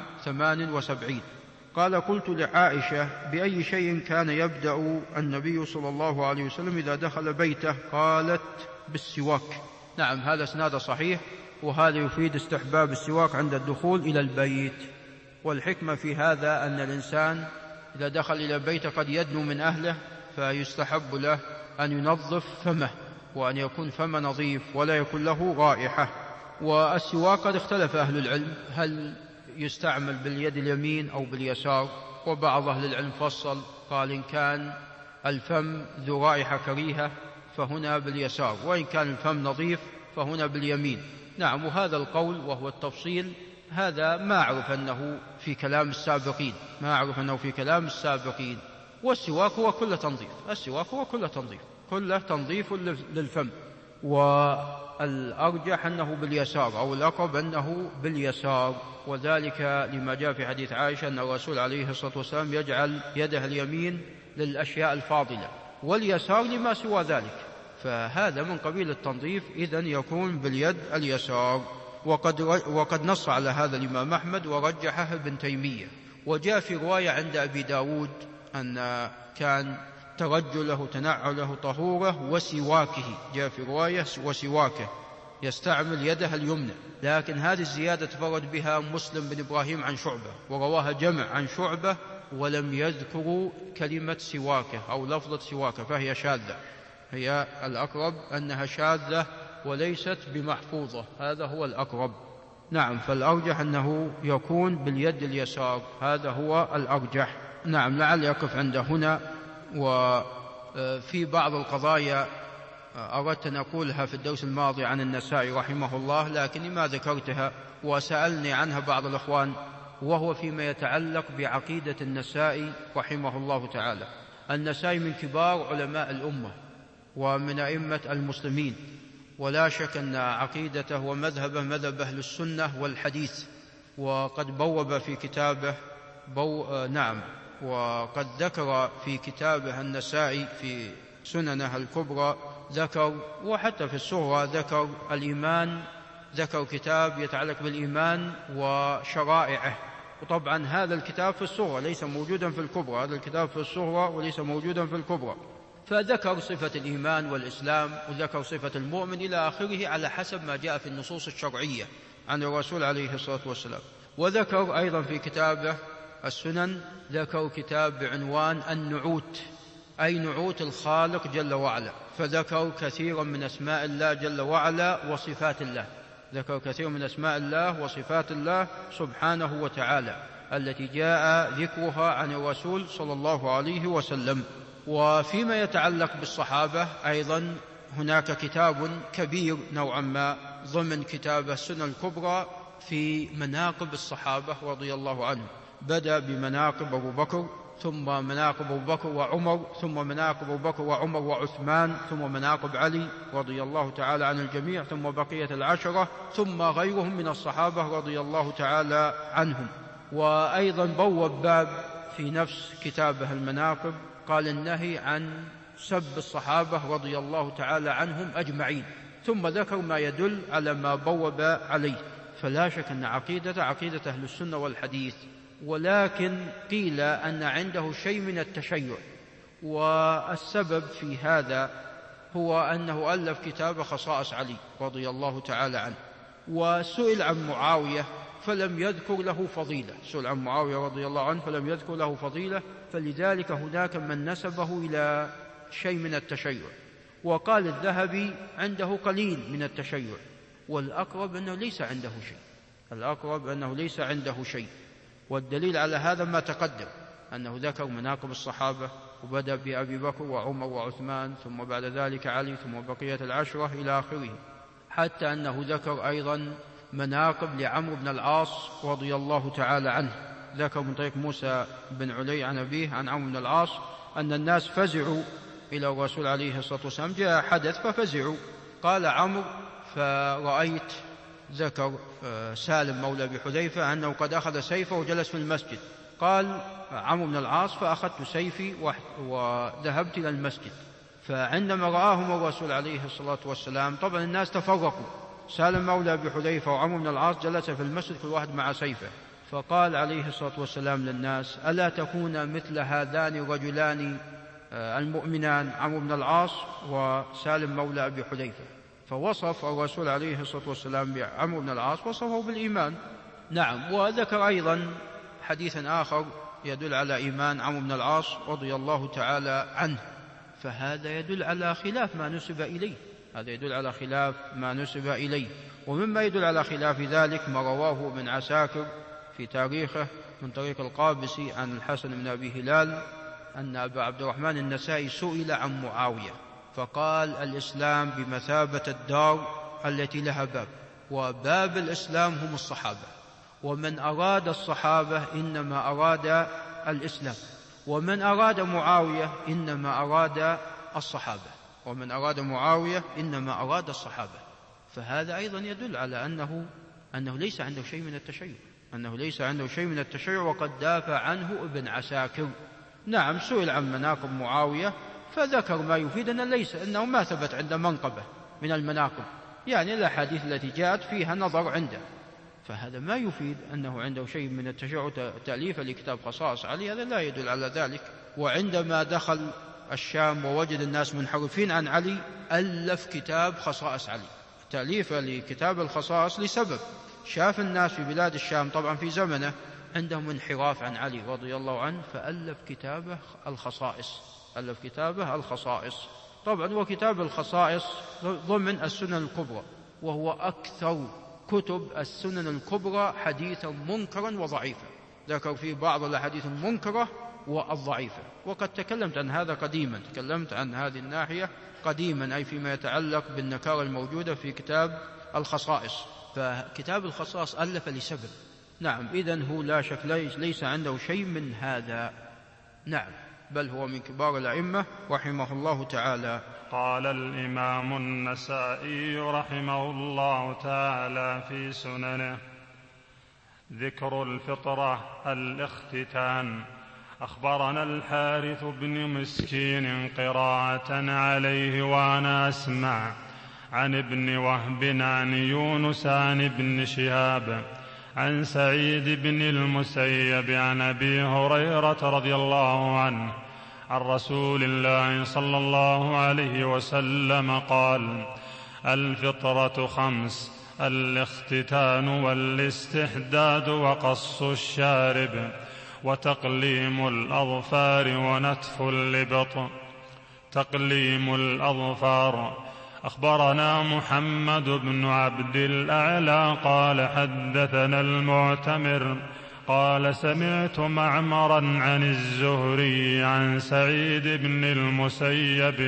78. قال: قلت لعائشة: بأي شيء كان يبدأ النبي صلى الله عليه وسلم إذا دخل بيته؟ قالت: بالسواك. نعم، هذا اسناد صحيح، وهذا يفيد استحباب السواك عند الدخول إلى البيت. والحكمة في هذا أن الإنسان إذا دخل إلى بيته قد يدنو من أهله، فيستحب له أن ينظف فمه، وأن يكون فمه نظيف ولا يكون له رائحة. والسواك قد اختلف أهل العلم هل يستعمل باليد اليمين أو باليسار، وبعض أهل العلم فصل، قال: إن كان الفم ذو رائحة كريهة فهنا باليسار، وإن كان الفم نظيف فهنا باليمين. نعم، وهذا القول وهو التفصيل هذا ما أعرف أنه في كلام السابقين، والسواك هو كل تنظيف، السواك هو كل تنظيف، كله تنظيف للفم، والأرجح أنه باليسار، أو الأقرب أنه باليسار، وذلك لما جاء في حديث عائشة أن الرسول عليه الصلاة والسلام يجعل يده اليمين للأشياء الفاضلة واليسار لما سوى ذلك، فهذا من قبيل التنظيف، إذن يكون باليد اليسار. وقد نص على هذا الإمام أحمد ورجحه ابن تيمية. وجاء في رواية عند أبي داود أن كان ترجله تنعله طهوره وسواكه، جاء في رواية وسواكه، يستعمل يده اليمنى، لكن هذه الزيادة تفرد بها مسلم بن إبراهيم عن شعبة، ورواها جمع عن شعبة، ولم يذكروا كلمة سواكه أو لفظة سواكه، فهي شاذة، هي الأقرب أنها شاذة وليست بمحفوظة، هذا هو الأقرب. نعم، فالأرجح أنه يكون باليد اليسار، هذا هو الأرجح. نعم، لعل يقف عند هنا. وفي بعض القضايا أردت أن أقولها في الدرس الماضي عن النسائي رحمه الله، لكني ما ذكرتها، وسألني عنها بعض الأخوان، وهو فيما يتعلق بعقيدة النسائي رحمه الله تعالى. النسائي من كبار علماء الأمة ومن أئمة المسلمين، ولا شك أن عقيدته ومذهبه مذهب أهل السنة والحديث، وقد بوب في كتابه وقد ذكر في كتابه النسائي في سننه الكبرى ذكر، وحتى في الصغرى ذكر الإيمان، ذكر كتاب يتعلق بالإيمان وشرائعه. وطبعا هذا الكتاب في الصغرى ليس موجودا في الكبرى، هذا الكتاب في الصغرى وليس موجودا في الكبرى. فذكر صفة الإيمان والإسلام وذكر صفة المؤمن إلى آخره على حسب ما جاء في النصوص الشرعية عن الرسول عليه الصلاة والسلام. وذكر أيضا في كتابه السنن ذكر كتاب بعنوان النعوت، أي نعوت الخالق جل وعلا، فذكر كثيرا من أسماء الله جل وعلا وصفات الله، ذكر كثير من أسماء الله وصفات الله سبحانه وتعالى التي جاء ذكرها عن الرسول صلى الله عليه وسلم. وفيما يتعلق بالصحابة أيضا هناك كتاب كبير نوعا ما ضمن كتاب السنن الكبرى في مناقب الصحابة رضي الله عنهم، بدأ بمناقب أبو بكر، ثم مناقب أبو بكر وعمر، ثم مناقب أبو بكر وعمر وعثمان، ثم مناقب علي رضي الله تعالى عن الجميع، ثم بقية العشرة، ثم غيرهم من الصحابة رضي الله تعالى عنهم. وأيضا بوب باب في نفس كتابه المناقب قال النهي عن سب الصحابة رضي الله تعالى عنهم أجمعين، ثم ذكر ما يدل على ما بوب عليه. فلا شك أن عقيدة أهل السنة والحديث، ولكن قيل أن عنده شيء من التشيع، والسبب في هذا هو أنه ألف كتاب خصائص علي رضي الله تعالى عنه، وسئل عن معاوية فلم يذكر له فضيلة، سئل عن معاوية رضي الله عنه فلم يذكر له فضيلة، فلذلك هناك من نسبه إلى شيء من التشيع. وقال الذهبي عنده قليل من التشيع، والأقرب أنه ليس عنده شيء، الأقرب أنه ليس عنده شيء. والدليل على هذا ما تقدم أنه ذكر مناقب الصحابة، وبدأ بأبي بكر وعمر وعثمان، ثم بعد ذلك علي، ثم بقية العشرة إلى آخره، حتى أنه ذكر أيضا مناقب لعمرو بن العاص رضي الله تعالى عنه، ذكر من طريق موسى بن علي عن أبيه عن عمرو بن العاص أن الناس فزعوا إلى الرسول عليه الصلاة والسلام، جاء حدث ففزعوا، قال عمرو فرأيت، ذكر سالم مولى أبي حذيفة أنه قد أخذ سيفه وجلس في المسجد، قال عمرو بن العاص فأخذت سيفي وذهبت إلى المسجد، فعندما رآهم الرسول عليه الصلاة والسلام طبعا الناس تفرقوا، سالم مولى أبي حذيفة وعمرو بن العاص جلس في المسجد كل واحد مع سيفه، فقال عليه الصلاة والسلام للناس ألا تكون مثل هذان الرجلان المؤمنان عمرو بن العاص وسالم مولى أبي حذيفة، فوصف الرسول عليه الصلاة والسلام بعمرو بن العاص وصفه بالإيمان. نعم. وذكر أيضا حديثا آخر يدل على إيمان عمرو بن العاص رضي الله تعالى عنه، فهذا يدل على خلاف ما نسب إليه، هذا يدل على خلاف ما نسب إليه. ومما يدل على خلاف ذلك ما رواه ابن عساكر في تاريخه من طريق القابسي عن الحسن بن أبي هلال أن أبا عبد الرحمن النسائي سئل عن معاوية فقال الإسلام بمثابة الدار التي لها باب، وباب الإسلام هم الصحابة، ومن أراد الصحابة إنما أراد الإسلام، ومن أراد معاوية إنما أراد الصحابة، ومن أراد معاوية إنما أراد الصحابة. فهذا أيضا يدل على أنه ليس عنده شيء من التشيع، أنه ليس عنده شيء من التشيع، وقد دافع عنه ابن عساكر. نعم. سئل عن مناقب معاوية فذكر ما يفيد أنه ما ثبت عند منقبة من المناقب، يعني الأحاديث التي جاءت فيها نظر عنده، فهذا ما يفيد أنه عنده شيء من التشيع. تأليف لكتاب خصائص علي هذا لا يدل على ذلك. وعندما دخل الشام ووجد الناس منحرفين عن علي ألف كتاب خصائص علي، تأليف لكتاب الخصائص لسبب، شاف الناس في بلاد الشام طبعا في زمنه عندهم انحراف عن علي رضي الله عنه، فألف كتابه الخصائص، ألف كتابه الخصائص. طبعا وكتاب الخصائص ضمن السنن الكبرى، وهو أكثر كتب السنن الكبرى حديثا منكرا وضعيفا، ذكر فيه بعض الأحاديث المنكرة والضعيفة، وقد تكلمت عن هذا قديما، تكلمت عن هذه الناحية قديما، أي فيما يتعلق بالنكارة الموجودة في كتاب الخصائص. فكتاب الخصائص ألف لسبب. نعم. إذن هو لا شك ليس عنده شيء من هذا. نعم. بل هو من كبار الأئمة رحمه الله تعالى. قال الإمام النسائي رحمه الله تعالى في سننه: ذكر الفطرة الاختتان. أخبرنا الحارث بن مسكين قراءة عليه وأنا أسمع عن ابن وهب عن يونس عن ابن شهاب عن سعيد بن المسيب عن أبي هريرة رضي الله عنه عن رسول الله صلى الله عليه وسلم قال: الفطرة 5: الاختتان والاستحداد وقص الشارب وتقليم الأظفار ونتف الإبط. تقليم الأظفار. أخبرنا محمد بن عبد الأعلى قال حدثنا المعتمر قال سمعت معمرا عن الزهري عن سعيد بن المسيب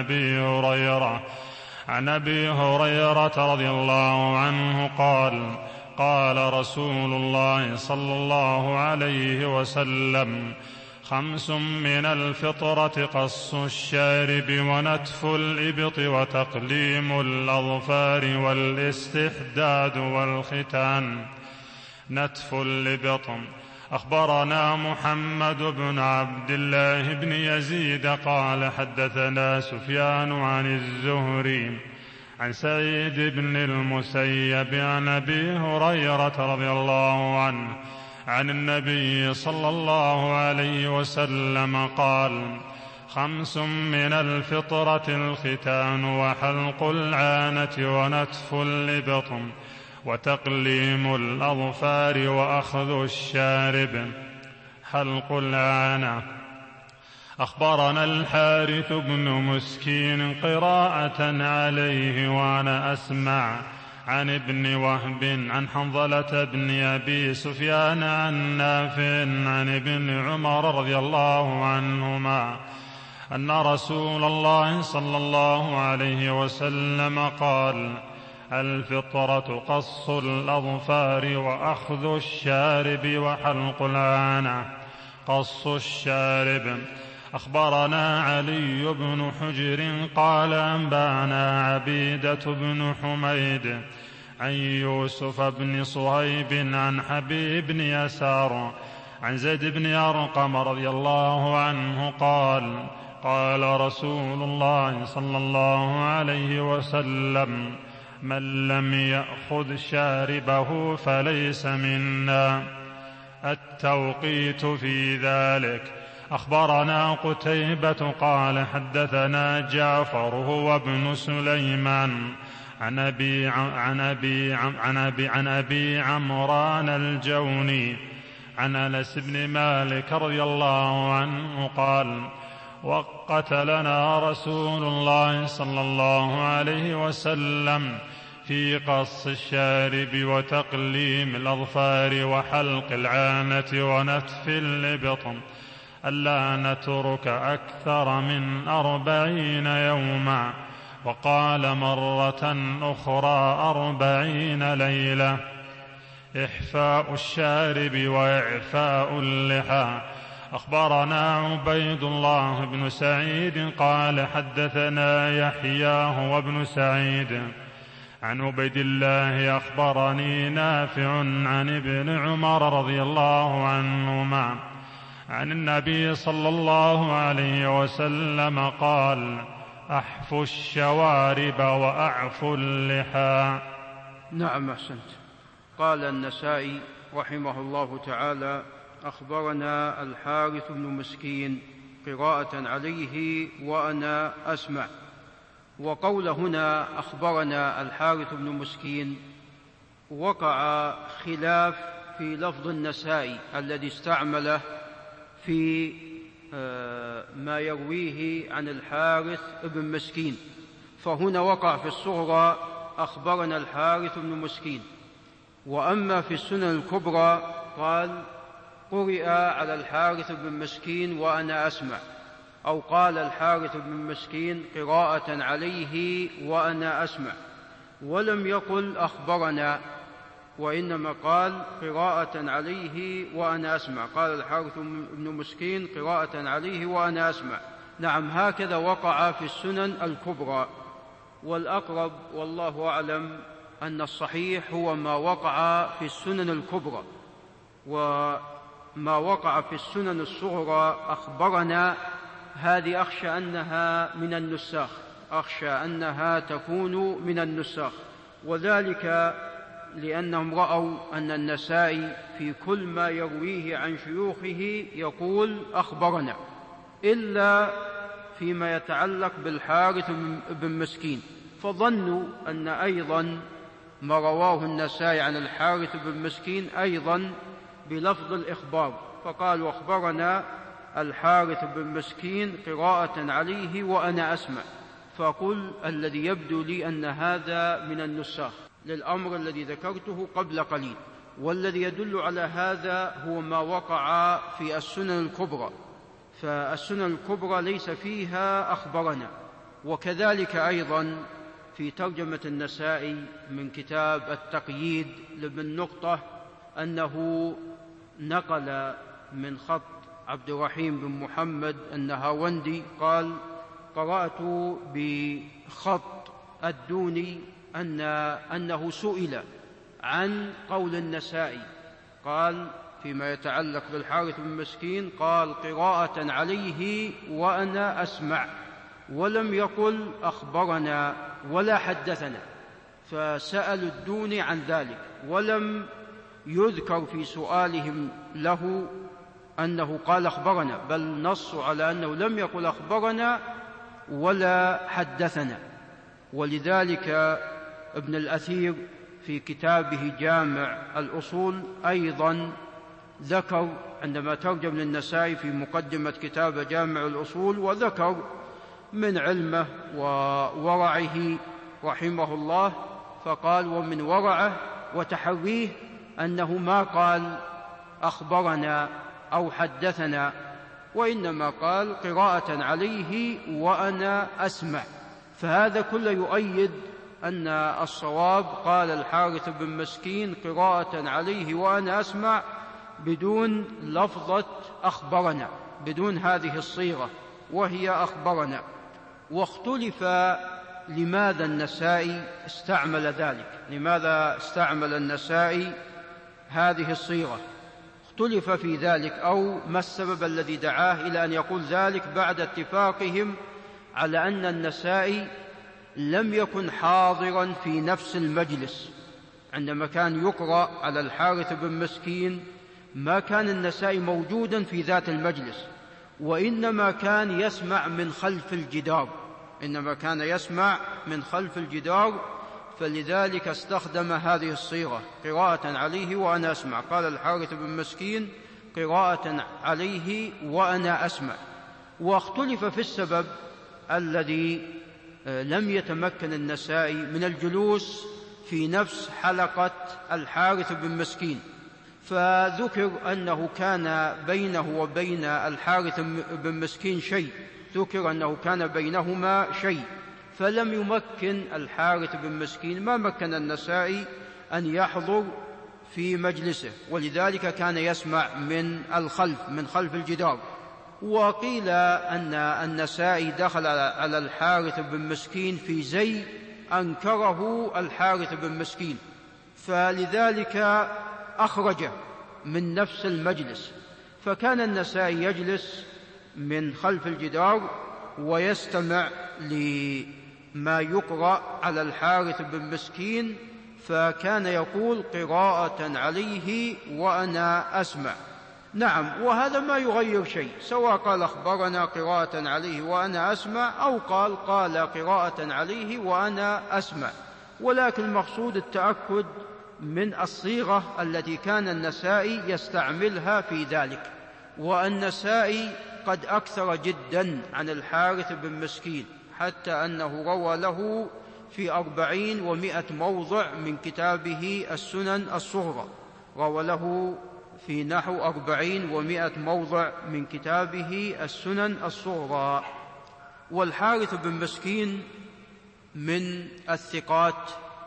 عن أبي هريرة رضي الله عنه قال: قال رسول الله صلى الله عليه وسلم: 5 من الفطرة: قص الشارب ونتف الإبط وتقليم الأظفار والاستحداد والختان. نتف الإبط. أخبرنا محمد بن عبد الله بن يزيد قال حدثنا سفيان عن الزهري عن سعيد بن المسيب عن أبي هريرة رضي الله عنه عن النبي صلى الله عليه وسلم قال: 5 من الفطرة: الختان وحلق العانة ونتف الإبط وتقليم الأظفار وأخذ الشارب. حلق العانة. أخبرنا الحارث بن مسكين قراءة عليه وأنا أسمع عن ابن وهب عن حنظلة بن أبي سفيان عن نافع عن ابن عمر رضي الله عنهما أن رسول الله صلى الله عليه وسلم قال: الفطرة قص الأظفار وأخذ الشارب وحلق العانة. قص الشارب. أخبرنا علي بن حجر قال أنبأنا عبيدة بن حميد عن يوسف بن صهيب عن حبيب بن يسار عن زيد بن أرقم رضي الله عنه قال: قال رسول الله صلى الله عليه وسلم: من لم يأخذ شاربه فليس منا. التوقيت في ذلك. أخبرنا قتيبة قال حدثنا جعفر هو ابن سليمان عن أبي عمران الجوني عن أنس بن مالك رضي الله عنه قال: وقت لنا رسول الله صلى الله عليه وسلم في قص الشارب وتقليم الأظفار وحلق العانة ونتف الإبط ألا نترك أكثر من 40 يوما، وقال مرة أخرى 40 ليلة. إحفاء الشارب وإعفاء اللحى. أخبرنا عبيد الله بن سعيد قال حدثنا يحيى وابن سعيد عن عبيد الله أخبرني نافع عن ابن عمر رضي الله عنهما عن النبي صلى الله عليه وسلم قال: أحفوا الشوارب وأعفوا اللحى. نعم، أحسنت. قال النسائي رحمه الله تعالى: أخبرنا الحارث بن مسكين قراءة عليه وأنا أسمع. وقول هنا أخبرنا الحارث بن مسكين وقع خلاف في لفظ النسائي الذي استعمله في ما يرويه عن الحارث بن مسكين، فهنا وقع في الصغرى أخبرنا الحارث بن مسكين، وأما في السنن الكبرى قال: قرئ على الحارث بن مسكين وأنا أسمع، أو قال الحارث بن مسكين قراءة عليه وأنا أسمع، ولم يقل أخبرنا، وإنما قال قراءة عليه وأنا أسمع. قال الحارث بن مسكين قراءة عليه وأنا أسمع. نعم، هكذا وقع في السنن الكبرى، والأقرب والله أعلم أن الصحيح هو ما وقع في السنن الكبرى. ما وقع في السنن الصغرى أخبرنا، هذه أخشى أنها من النساخ، أخشى أنها تكون من النساخ، وذلك لأنهم رأوا أن النسائي في كل ما يرويه عن شيوخه يقول أخبرنا، إلا فيما يتعلق بالحارث بن مسكين، فظنوا أن أيضا ما رواه النسائي عن الحارث بن مسكين أيضا بلفظ الإخبار، فقالوا أخبرنا الحارث بن مسكين قراءة عليه وأنا أسمع. فقل الذي يبدو لي أن هذا من النساخ للأمر الذي ذكرته قبل قليل، والذي يدل على هذا هو ما وقع في السنن الكبرى، فالسنن الكبرى ليس فيها أخبرنا. وكذلك أيضا في ترجمة النسائي من كتاب التقييد لابن نقطة أنه نقل من خط عبد الرحيم بن محمد النهاوندي قال: قرأت بخط الدوني أنه سئل عن قول النسائي، قال فيما يتعلق بالحارث بن مسكين قال قراءة عليه وأنا أسمع، ولم يقل أخبرنا ولا حدثنا، فسألوا الدوني عن ذلك، ولم يذكر في سؤالهم له أنه قال أخبرنا، بل نصوا على أنه لم يقل أخبرنا ولا حدثنا. ولذلك ابن الأثير في كتابه جامع الأصول أيضا ذكر عندما ترجم للنسائي في مقدمة كتاب جامع الأصول، وذكر من علمه وورعه رحمه الله، فقال ومن ورعه وتحريه أنه ما قال أخبرنا أو حدثنا، وإنما قال قراءة عليه وأنا أسمع. فهذا كله يؤيد أن الصواب قال الحارث بن مسكين قراءة عليه وأنا أسمع بدون لفظة أخبرنا، بدون هذه الصيغة وهي أخبرنا. واختلف لماذا النسائي استعمل ذلك، لماذا استعمل النسائي هذه الصيغة، اختلف في ذلك، أو ما السبب الذي دعاه إلى أن يقول ذلك بعد اتفاقهم على أن النسائي لم يكن حاضرا في نفس المجلس عندما كان يقرأ على الحارث بن مسكين، ما كان النسائي موجودا في ذات المجلس، وإنما كان يسمع من خلف الجدار، إنما كان يسمع من خلف الجدار، فلذلك استخدم هذه الصيغة قراءة عليه وأنا أسمع. قال الحارث بن مسكين قراءة عليه وأنا أسمع. واختلف في السبب الذي لم يتمكن النسائي من الجلوس في نفس حلقة الحارث بن مسكين، فذكر أنه كان بينه وبين الحارث بن مسكين شيء، ذكر أنه كان بينهما شيء، فلم يمكن الحارث بن مسكين، ما مكن النسائي أن يحضر في مجلسه، ولذلك كان يسمع من الخلف، من خلف الجدار. وقيل أن النسائي دخل على الحارث بن مسكين في زي أنكره الحارث بن مسكين، فلذلك أخرجه من نفس المجلس، فكان النسائي يجلس من خلف الجدار ويستمع لما يقرأ على الحارث بن مسكين، فكان يقول قراءة عليه وأنا أسمع. نعم، وهذا ما يغير شيء، سواء قال أخبرنا قراءة عليه وأنا أسمع أو قال قراءة عليه وأنا أسمع، ولكن المقصود التأكد من الصيغة التي كان النسائي يستعملها في ذلك. والنسائي قد أكثر جدا عن الحارث بن مسكين، حتى أنه روى له في 400 موضع من كتابه السنن الصغرى، روى له في نحو 400 موضع من كتابه السنن الصغرى. والحارث بن مسكين من الثقات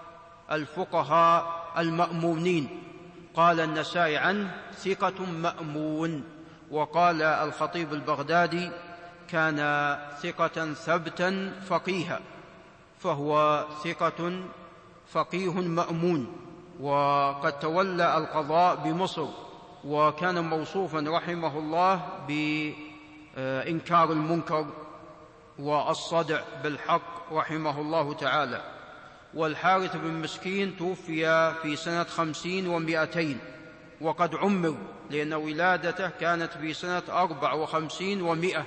الفقهاء المأمونين، قال النسائي عنه ثقة مأمون. وقال الخطيب البغدادي كان ثقة ثبتا فقيها، فهو ثقة فقيه مأمون، وقد تولى القضاء بمصر، وكان موصوفا رحمه الله بإنكار المنكر والصدع بالحق رحمه الله تعالى. والحارث بن مسكين توفي في سنة 50 و200 وقد عمر، لأن ولادته كانت في سنة 54 و100.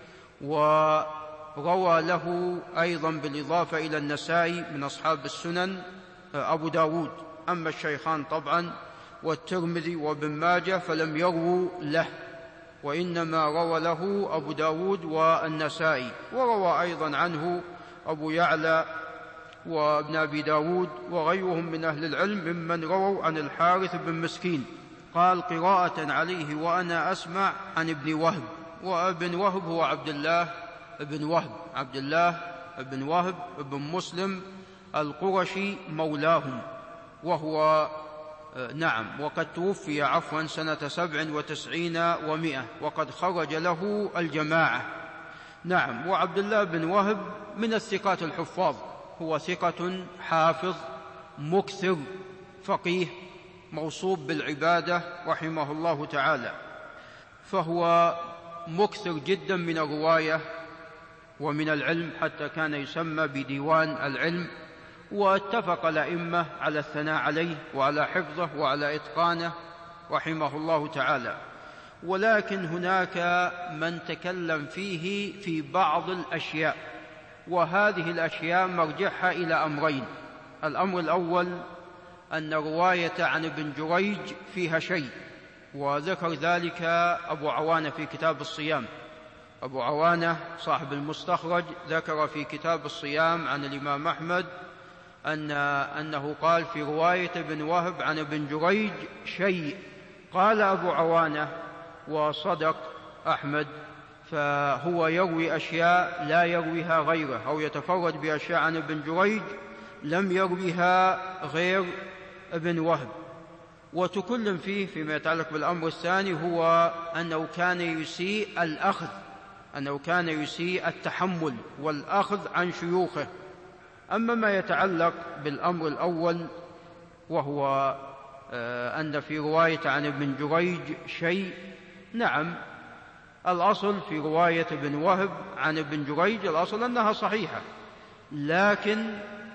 وروى له أيضا بالإضافة إلى النسائي من أصحاب السنن أبو داود. أما الشيخان طبعا والترمذي وابن ماجه فلم يروا له، وإنما روى له أبو داود والنسائي. وروى أيضا عنه أبو يعلى وابن أبي داود وغيرهم من أهل العلم ممن رووا عن الحارث بن مسكين. قال: قراءة عليه وأنا أسمع عن ابن وهب. وابن وهب هو عبد الله بن وهب بن مسلم القرشي مولاهم، وهو وقد توفي سنة 97 و100 وقد خرج له الجماعة. وعبد الله بن وهب من الثقات الحفاظ، هو ثقة حافظ مكثر فقيه موصوب بالعبادة رحمه الله تعالى، فهو مكثر جدا من الرواية ومن العلم، حتى كان يسمى بديوان العلم. واتفق الأئمة على الثناء عليه وعلى حفظه وعلى إتقانه رحمه الله تعالى. ولكن هناك من تكلم فيه في بعض الأشياء، وهذه الأشياء مرجعها إلى أمرين. الأمر الأول أن رواية عن ابن جريج فيها شيء، وذكر ذلك أبو عوانة في كتاب الصيام. أبو عوانة صاحب المستخرج ذكر في كتاب الصيام عن الإمام أحمد أنه قال في رواية ابن وهب عن ابن جريج شيء. قال أبو عوانة: وصدق أحمد، فهو يروي أشياء لا يرويها غيره، أو يتفرد بأشياء عن ابن جريج لم يرويها غير ابن وهب. وتكلم فيه فيما يتعلق بالأمر الثاني هو أنه كان يسيء الأخذ، أنه كان يسيء التحمل والأخذ عن شيوخه. أما ما يتعلق بالأمر الأول وهو أن في رواية عن ابن جريج شيء، الأصل في رواية ابن وهب عن ابن جريج الأصل أنها صحيحة، لكن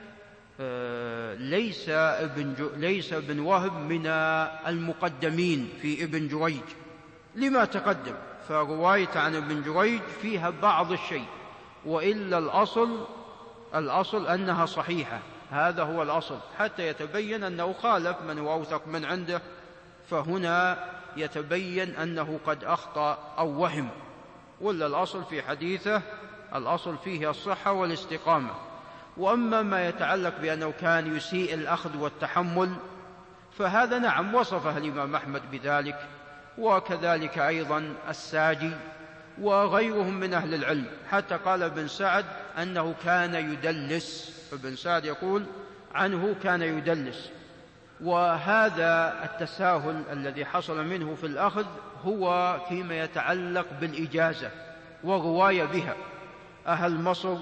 ليس ابن وهب من المقدمين في ابن جريج لما تقدم، فرواية عن ابن جريج فيها بعض الشيء، وإلا الأصل أنها صحيحة. هذا هو الأصل، حتى يتبين أنه خالف من هو أوثق من عنده، فهنا يتبين أنه قد أخطأ أو وهم. ولا الأصل في حديثه الأصل فيه الصحة والاستقامة. وأما ما يتعلق بأنه كان يسيء الأخذ والتحمل فهذا وصفه الإمام أحمد بذلك، وكذلك أيضا الساجي وغيرهم من أهل العلم، حتى قال ابن سعد أنه كان يدلس. ابن سعد يقول عنه كان يدلس. وهذا التساهل الذي حصل منه في الأخذ هو فيما يتعلق بالإجازة ورواية بها. أهل مصر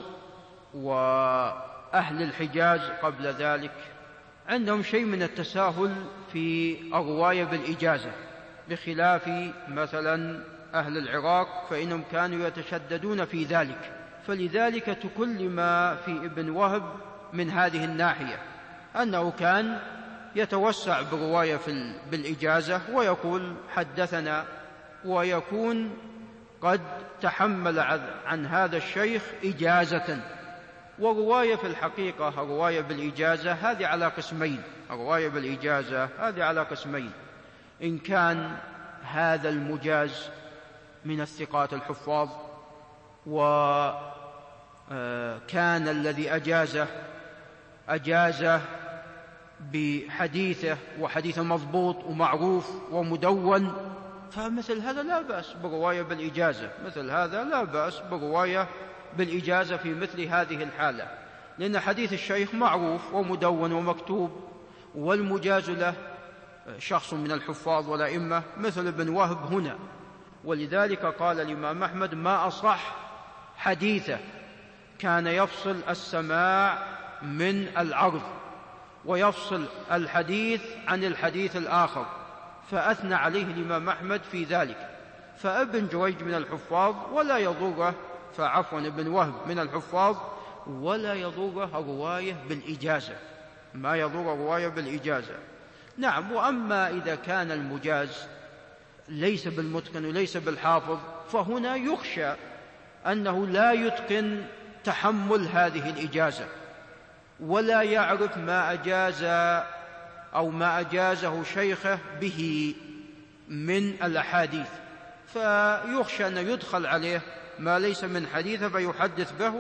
وأهل الحجاز قبل ذلك عندهم شيء من التساهل في الرواية بالإجازة، بخلاف مثلا أهل العراق فإنهم كانوا يتشددون في ذلك. فلذلك تكلم في ابن وهب من هذه الناحية، أنه كان يتوسع برواية بالإجازة ويقول حدثنا، ويكون قد تحمل عن هذا الشيخ إجازة. ورواية في الحقيقة الرواية بالإجازة هذه على قسمين، الرواية بالإجازة هذه على قسمين: إن كان هذا المجاز من الثقات الحفاظ وكان الذي أجازه بحديثه وحديث مضبوط ومعروف ومدون، فمثل هذا لا بأس برواية بالإجازة، مثل هذا لا بأس برواية بالإجازة في مثل هذه الحالة، لأن حديث الشيخ معروف ومدون ومكتوب، والمجاز له شخص من الحفاظ والأئمة مثل ابن وهب هنا. ولذلك قال الإمام أحمد: ما أصح حديثه، كان يفصل السماع من العرض ويفصل الحديث عن الحديث الآخر، فأثنى عليه الإمام أحمد في ذلك. فابن جريج من الحفاظ ولا يضره، فعفوا ابن وهب من الحفاظ ولا يضره الرواية بالإجازة، ما يضر الرواية بالإجازة. نعم. وأما إذا كان المجاز ليس بالمتقن وليس بالحافظ، فهنا يخشى أنه لا يتقن تحمل هذه الإجازة ولا يعرف ما أجاز أو ما أجازه شيخه به من الأحاديث، فيخشى أن يدخل عليه ما ليس من حديثه فيحدث به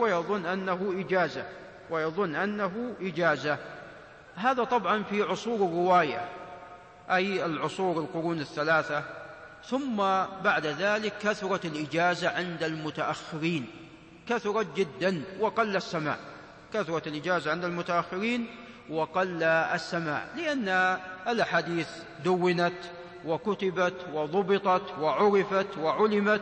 ويظن أنه إجازة. هذا طبعا في عصور الرواية، أي العصور القرون الثلاثة. ثم بعد ذلك كثرت الإجازة عند المتأخرين، كثرت جدا وقل السماع. كثرت الإجازة عند المتأخرين وقل السماع، لأن الأحاديث دونت وكتبت وضبطت وعرفت وعلمت،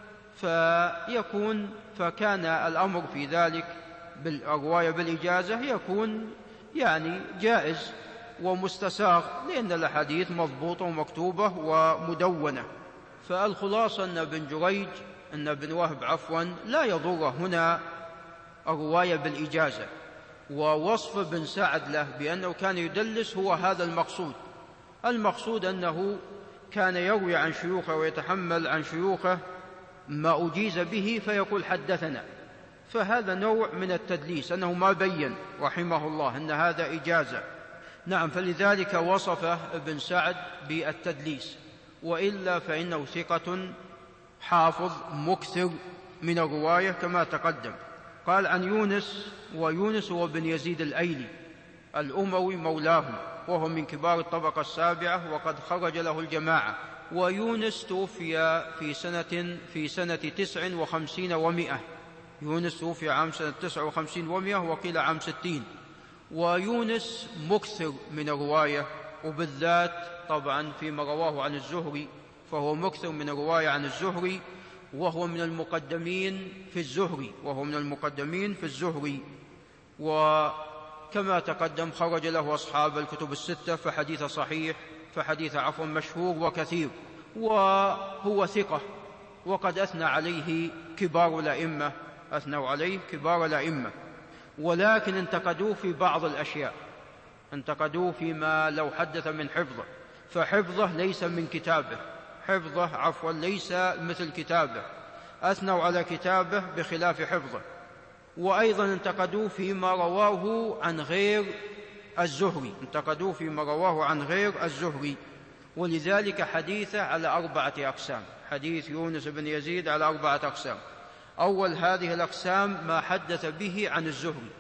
فكان الأمر في ذلك بالرواية بالإجازة يكون يعني جائز ومستساغ، لأن الأحاديث مضبوطة ومكتوبة ومدونة. فالخلاصة أن ابن وهب لا يضر هنا الرواية بالإجازة. ووصف ابن سعد له بأنه كان يدلس هو هذا المقصود أنه كان يروي عن شيوخه ويتحمل عن شيوخه ما أجيز به فيقول حدثنا، فهذا نوع من التدليس، أنه ما بين رحمه الله أن هذا إجازة. نعم. فلذلك وصفه ابن سعد بالتدليس، وإلا فإنه ثقة حافظ مكثر من الرواية كما تقدم. قال عن يونس، ويونس هو بن يزيد الأيلي الأموي مولاهم، وهو من كبار الطبقة السابعة وقد خرج له الجماعة. ويونس توفي في سنة 59 و100. يونس توفي عام سنة 59 و100، وقيل عام 60. ويونس مكثر من الرواية، وبالذات طبعا فيما رواه عن الزهري، فهو مكثر من الرواية عن الزهري، وهو من المقدمين في الزهري. وكما تقدم خرج له أصحاب الكتب الستة، فحديث مشهور وكثير، وهو ثقة، وقد أثنوا عليه كبار الأئمة، ولكن انتقدوه في بعض الأشياء، انتقدوه فيما لو حدث من حفظه، فحفظه ليس من كتابه، ليس مثل كتابه، أثنوا على كتابه بخلاف حفظه. وأيضا انتقدوه فيما رواه عن غير الزهري، ولذلك حديثه على 4 أقسام. حديث يونس بن يزيد على 4 أقسام. أول هذه الأقسام ما حدث به عن الزهري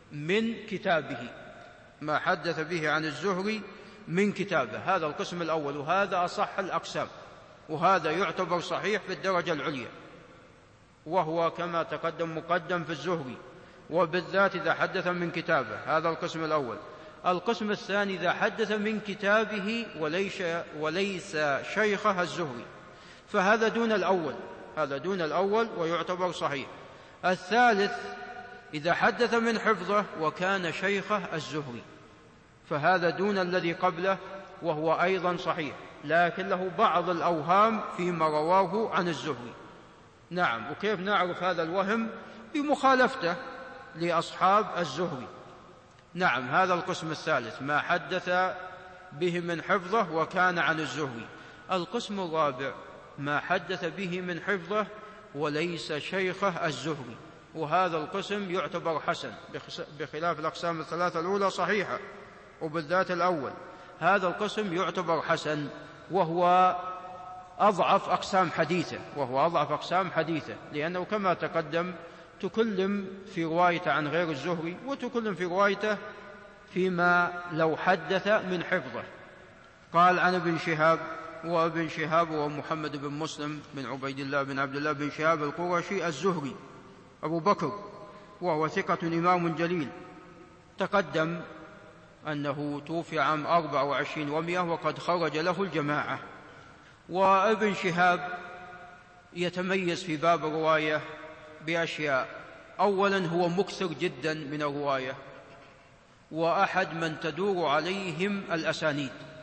من كتابه، هذا القسم الأول، وهذا أصح الأقسام، وهذا يعتبر صحيح في الدرجة العليا، وهو كما تقدم مقدم في الزهري، وبالذات إذا حدث من كتابه، هذا القسم الأول. القسم الثاني إذا حدث من كتابه وليس شيخه الزهري، فهذا دون الأول ويعتبر صحيح. الثالث إذا حدث من حفظه وكان شيخه الزهري، فهذا دون الذي قبله، وهو أيضا صحيح، لكن له بعض الأوهام فيما رواه عن الزهري. نعم. وكيف نعرف هذا الوهم؟ بمخالفته لأصحاب الزهري. نعم. هذا القسم الثالث ما حدث به من حفظه وكان عن الزهري. القسم الرابع ما حدث به من حفظه وليس شيخه الزهري، وهذا القسم يعتبر حسن، بخلاف الأقسام الثلاثة الأولى صحيحة، وبالذات الأول. هذا القسم يعتبر حسن، وهو أضعف أقسام حديثه، لأنه كما تقدم تكلم في روايته عن غير الزهري، وتكلم في روايته فيما لو حدث من حفظه. قال عن ابن شهاب، وابن شهاب هو محمد بن مسلم بن عبيد الله بن عبد الله بن شهاب القرشي الزهري أبو بكر، وهو ثقة إمام جليل. تقدم أنه توفي عام 24 و100، وقد خرج له الجماعة. وابن شهاب يتميز في باب الرواية بأشياء. أولا هو مكثر جدا من الرواية، وأحد من تدور عليهم الأسانيد،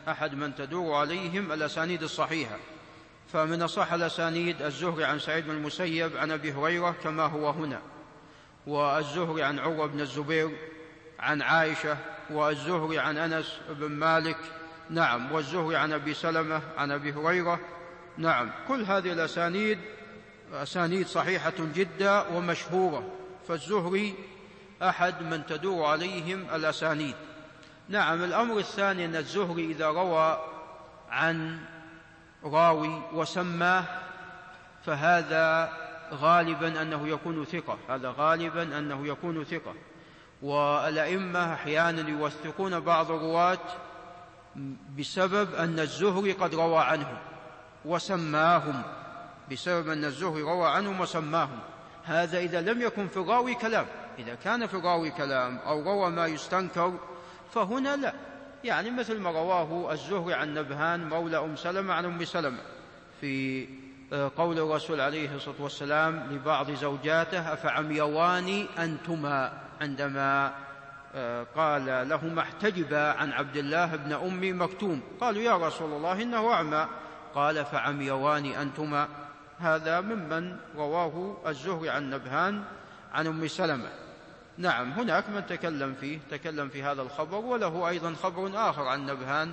أحد من تدور عليهم الأسانيد الصحيحة. فمن أصح الأسانيد الزهري عن سعيد بن المسيب عن أبي هريرة كما هو هنا، والزهري عن عروة بن الزبير عن عائشة، والزهري عن أنس بن مالك، نعم، والزهري عن أبي سلمة عن أبي هريرة، نعم. كل هذه الأسانيد أسانيد صحيحة جدا ومشهورة، فالزهري أحد من تدور عليهم الأسانيد. نعم. الأمر الثاني أن الزهري إذا روى عن راوي وسماه فهذا غالبا أنه يكون ثقة، هذا غالبا أنه يكون ثقة. والأئمة أحيانا يوثقون بعض الرواة بسبب أن الزهري قد روى عنه وسماهم، بسبب أن الزهري روى عنهم وسماهم. هذا إذا لم يكن في الراوي كلام. إذا كان في الراوي كلام أو روى ما يستنكر فهنا لا، يعني مثل ما رواه الزهري عن نبهان مولى أم سلمة عن أم سلمة في قول الرسول عليه الصلاة والسلام لبعض زوجاته: أفعميوان أنتما، عندما قال لهما احتجبا عن عبد الله بن أم مكتوم، قالوا: يا رسول الله إنه أعمى، قال: فعميوان أنتما. هذا ممن رواه الزهري عن نبهان عن أم سلمة. نعم. هناك من تكلم في هذا الخبر، وله أيضا خبر آخر عن نبهان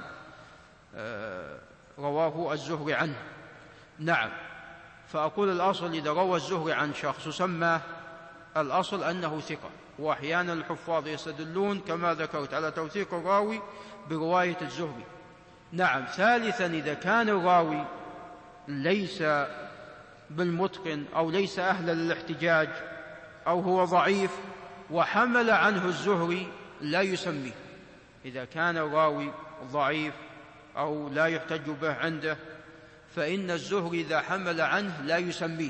رواه الزهري عنه. نعم. فأقول الأصل إذا روى الزهري عن شخص سماه الأصل أنه ثقة، وأحيانا الحفاظ يستدلون كما ذكرت على توثيق الراوي برواية الزهري. نعم. ثالثا إذا كان الراوي ليس بالمتقن أو ليس أهلا للاحتجاج أو هو ضعيف وحمل عنه الزهري لا يسميه. إذا كان الراوي ضعيف أو لا يحتج به عنده فإن الزهري إذا حمل عنه لا يسميه،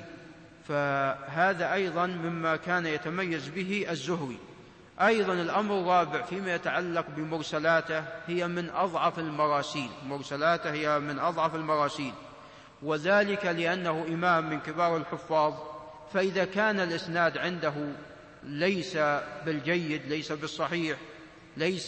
فهذا أيضا مما كان يتميز به الزهري. أيضا الأمر الرابع فيما يتعلق بمرسلاته، هي من أضعف المراسيل، مرسلاته هي من أضعف المراسيل، وذلك لأنه إمام من كبار الحفاظ، فإذا كان الإسناد عنده ليس بالجيد، ليس بالصحيح، ليس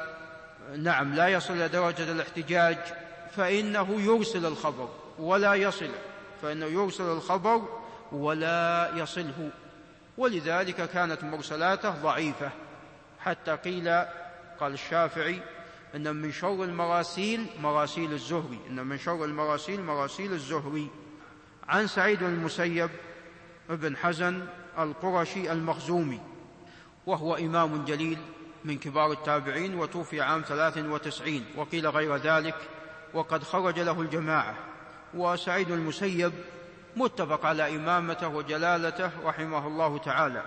لا يصل إلى درجة الاحتجاج، فإنه يرسل الخبر ولا يصل، فإنه يرسل الخبر ولا يصله، ولذلك كانت مرسلاته ضعيفة، حتى قال الشافعي إن من شر المراسيل مراسيل الزهري، إن من شر المراسيل مراسيل الزهري. عن سعيد بن المسيب ابن حزن القرشي المخزومي، وهو إمام جليل من كبار التابعين، وتوفي عام 93، وقيل غير ذلك، وقد خرج له الجماعة. وسعيد بن المسيب متفق على إمامته وجلالته رحمه الله تعالى،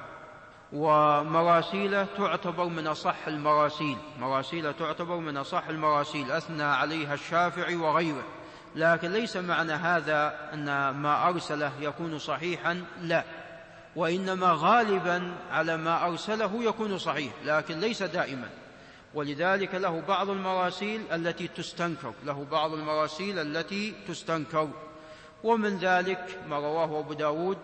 ومراسيله تعتبر من أصح المراسيل، مراسيله تعتبر من أصح المراسيل، أثنى عليها الشافعي وغيره. لكن ليس معنى هذا أن ما أرسله يكون صحيحا، لا، وإنما غالبا على ما أرسله يكون صحيح، لكن ليس دائما. ولذلك له بعض المراسيل التي تستنكر، له بعض المراسيل التي تستنكر. ومن ذلك ما رواه أبو داود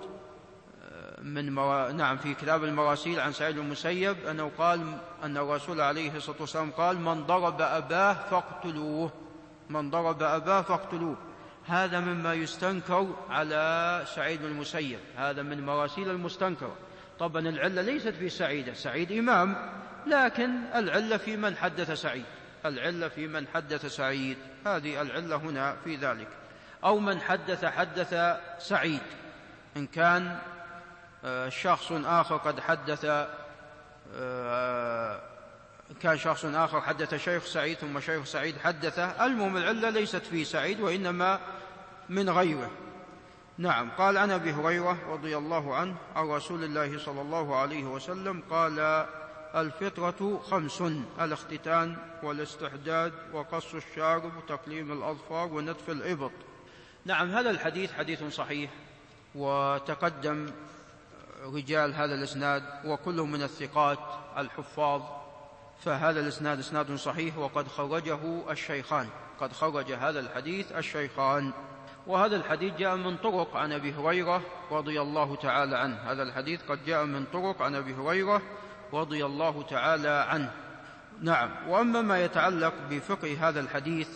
في كتاب المراسيل عن سعيد بن المسيب أنه قال أن الرسول عليه الصلاة والسلام قال: من ضرب أباه فاقتلوه، من ضرب أباه فاقتلوه. هذا مما يستنكر على سعيد بن المسيب، هذا من مراسيل المستنكرة. طبعا العلة ليست في سعيد، سعيد إمام، لكن العلة في من حدث سعيد، العلة في من حدث سعيد، هذه العلة هنا في ذلك. أو من حدث سعيد، إن كان شخص آخر قد حدث، كان شخص آخر حدث شيخ سعيد ثم شيخ سعيد حدثه، المهم العلة ليست في سعيد وإنما من غيره. نعم. قال عن أبي هريرة رضي الله عنه عن رسول الله صلى الله عليه وسلم قال: الفطرة 5: الاختتان والاستحداد وقص الشارب وتقليم الأظفار ونتف الإبط. نعم. هذا الحديث حديث صحيح، وتقدم رجال هذا الإسناد وكلهم من الثقات الحفاظ، فهذا الإسناد إسناد صحيح، وقد خرجه الشيخان، قد خرج هذا الحديث الشيخان. وهذا الحديث جاء من طرق عن أبي هريرة رضي الله تعالى عنه، هذا الحديث قد جاء من طرق عن أبي هريرة رضي الله تعالى عنه. نعم. وأما ما يتعلق بفقه هذا الحديث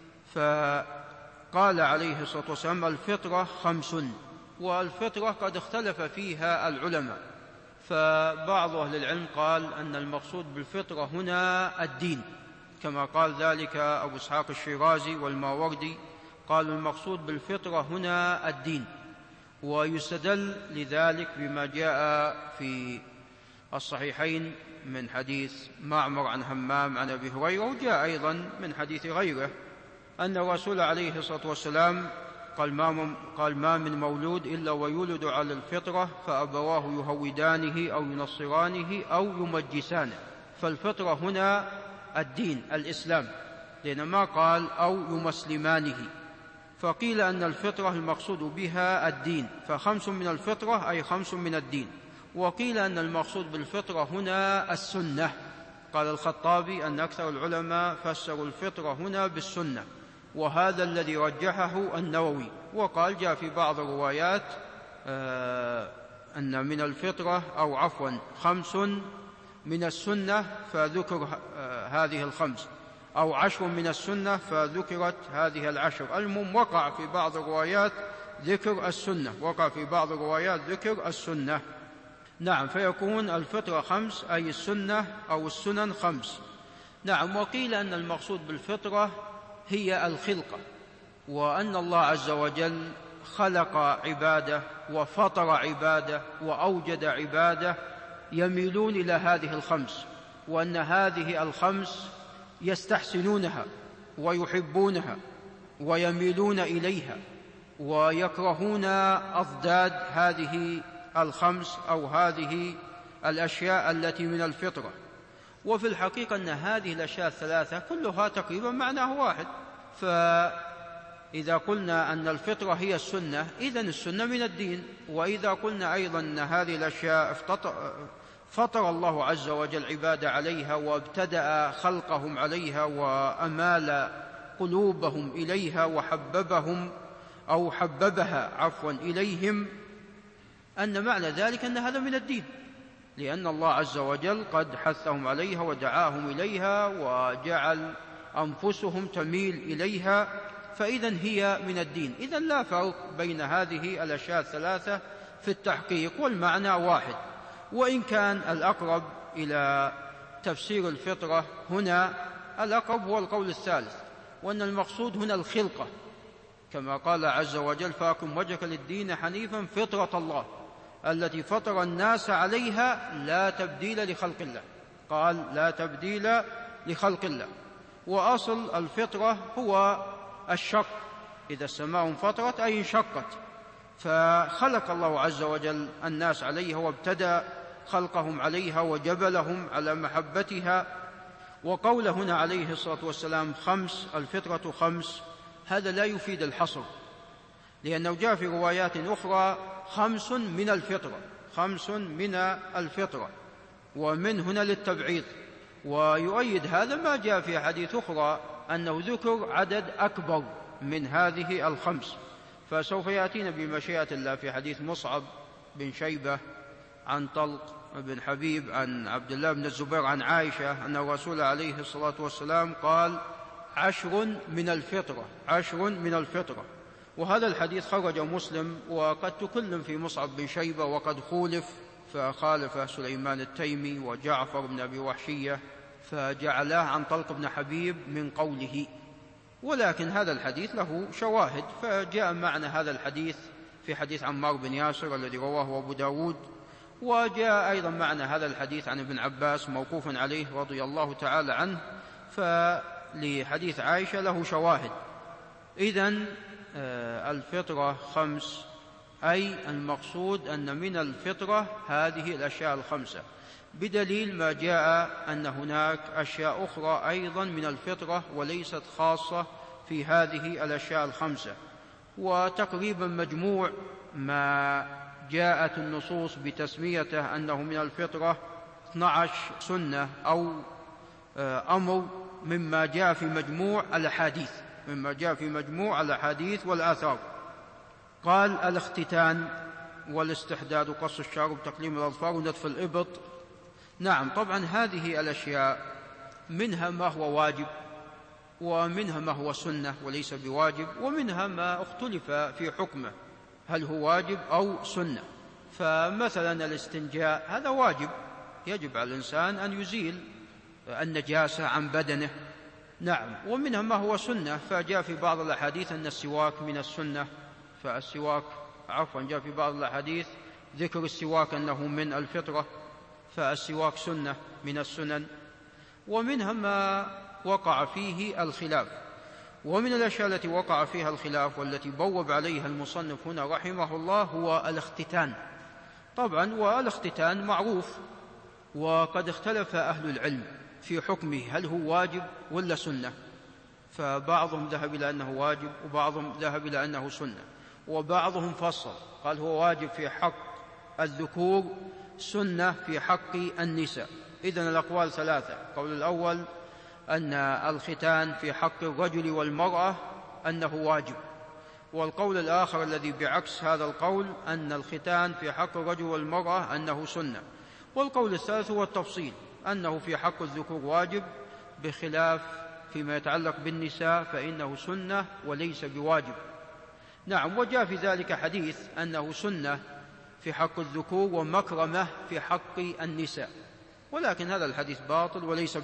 فقال عليه الصلاة والسلام الفطرة 5، والفطرة قد اختلف فيها العلماء، فبعض أهل العلم قال أن المقصود بالفطرة هنا الدين، كما قال ذلك أبو إسحاق الشيرازي والماوردي، قالوا المقصود بالفطرة هنا الدين، ويستدل لذلك بما جاء في الصحيحين من حديث معمر عن همام عن أبي هريرة، وجاء أيضا من حديث غيره أن الرسول عليه الصلاة والسلام قال ما من مولود إلا ويولد على الفطرة فأبواه يهودانه أو ينصرانه أو يمجسانه، فالفطرة هنا الدين الإسلام، لأن ما قال أو يمسلمانه، فقيل أن الفطرة المقصود بها الدين، ف5 من الفطرة أي 5 من الدين. وقيل أن المقصود بالفطرة هنا السنة، قال الخطابي أن أكثر العلماء فسروا الفطرة هنا بالسنة، وهذا الذي رجحه النووي، وقال جاء في بعض الروايات أن من الفطرة أو عفوا 5 من السنة فذكر هذه 5، أو 10 من السنة فذكرت هذه 10. المهم وقع في بعض الروايات ذكر السنة، وقع في بعض الروايات ذكر السنة. نعم، فيكون الفطرة 5 أي السنة أو السنن 5. نعم. وقيل أن المقصود بالفطرة هي الخلقة، وأن الله عز وجل خلق عباده وفطر عباده وأوجد عباده يميلون إلى هذه 5، وأن هذه 5 يستحسنونها ويحبونها ويميلون إليها، ويكرهون أضداد هذه 5 أو هذه الأشياء التي من الفطرة. وفي الحقيقة أن هذه الأشياء 3 كلها تقريبا معناه واحد، فإذا قلنا أن الفطرة هي السنة إذن السنة من الدين، وإذا قلنا أيضا أن هذه الأشياء فطر الله عز وجل عبادة عليها وابتدأ خلقهم عليها وأمال قلوبهم إليها وحببهم أو حببها إليهم، أن معنى ذلك أن هذا من الدين، لأن الله عز وجل قد حثهم عليها ودعاهم إليها وجعل أنفسهم تميل إليها، فإذن هي من الدين. إذن لا فرق بين هذه الأشياء 3 في التحقيق، والمعنى واحد. وإن كان الأقرب إلى تفسير الفطرة هنا الأقرب هو القول الثالث، وأن المقصود هنا الخلقة، كما قال عز وجل فأقم وجهك للدين حنيفا فطرة الله التي فطر الناس عليها لا تبديل لخلق الله، قال لا تبديل لخلق الله. وأصل الفطرة هو الشق، إذا السماء انفطرت أي انشقت، فخلق الله عز وجل الناس عليها وابتدأ خلقهم عليها وجبلهم على محبتها. وقول هنا عليه الصلاة والسلام 5 الفطرة 5 هذا لا يفيد الحصر، لأنه جاء في روايات أخرى 5 من الفطرة، 5 من الفطرة، ومن هنا للتبعيض. ويؤيد هذا ما جاء في حديث أخرى أنه ذكر عدد أكبر من هذه 5، فسوف يأتينا بمشيئة الله في حديث مصعب بن شيبة عن طلق بن حبيب عن عبد الله بن الزبير عن عائشة أن الرسول عليه الصلاة والسلام قال 10 من الفطرة، 10 من الفطرة. وهذا الحديث خرج مسلم، وقد تكلم في مصعب بن شيبة وقد خولف، فخالف سليمان التيمي وجعفر بن أبي وحشية فجعلاه عن طلق بن حبيب من قوله، ولكن هذا الحديث له شواهد، فجاء معنى هذا الحديث في حديث عمار بن ياسر الذي رواه أبو داود، وجاء أيضا معنى هذا الحديث عن ابن عباس موقوف عليه رضي الله تعالى عنه، فلحديث عائشة له شواهد. إذن الفطرة 5 أي المقصود أن من الفطرة هذه الأشياء 5، بدليل ما جاء أن هناك أشياء أخرى أيضا من الفطرة وليست خاصة في هذه الأشياء 5. وتقريبا مجموع ما جاءت النصوص بتسميته أنه من الفطرة 12 سنة أو أمر مما جاء في مجموع الأحاديث، مما جاء في مجموع الأحاديث والآثار. قال الاختتان والاستحداد وقص الشعر وتقليم الأظفار ونتف الإبط. نعم، طبعا هذه الأشياء منها ما هو واجب، ومنها ما هو سنة وليس بواجب، ومنها ما اختلف في حكمه هل هو واجب أو سنة. فمثلا الاستنجاء هذا واجب، يجب على الإنسان أن يزيل النجاسة عن بدنه. نعم. ومنها ما هو سنة، فجاء في بعض الأحاديث أن السواك من السنة، جاء في بعض الأحاديث ذكر السواك أنه من الفطرة، فالسواك سنة من السنن. ومنها ما وقع فيه الخلاف. ومن الأشياء التي وقع فيها الخلاف والتي بوب عليها المصنف هنا رحمه الله هو الاختتان. طبعا والاختتان معروف، وقد اختلف أهل العلم في حكمه هل هو واجب ولا سنة، فبعضهم ذهب إلى أنه واجب، وبعضهم ذهب إلى أنه سنة، وبعضهم فصل قال هو واجب في حق الذكور، سنة في حق النساء. إذن الأقوال ثلاثة: القول الأول أن الختان في حق الرجل والمرأة أنه واجب، والقول الآخر الذي بعكس هذا القول أن الختان في حق الرجل والمرأة أنه سنة، والقول الثالث هو التفصيل أنه في حق الذكور واجب، بخلاف فيما يتعلق بالنساء فإنه سنة وليس بواجب. نعم. وجاء في ذلك حديث أنه سنة في حق الذكور ومكرمة في حق النساء، ولكن هذا الحديث باطل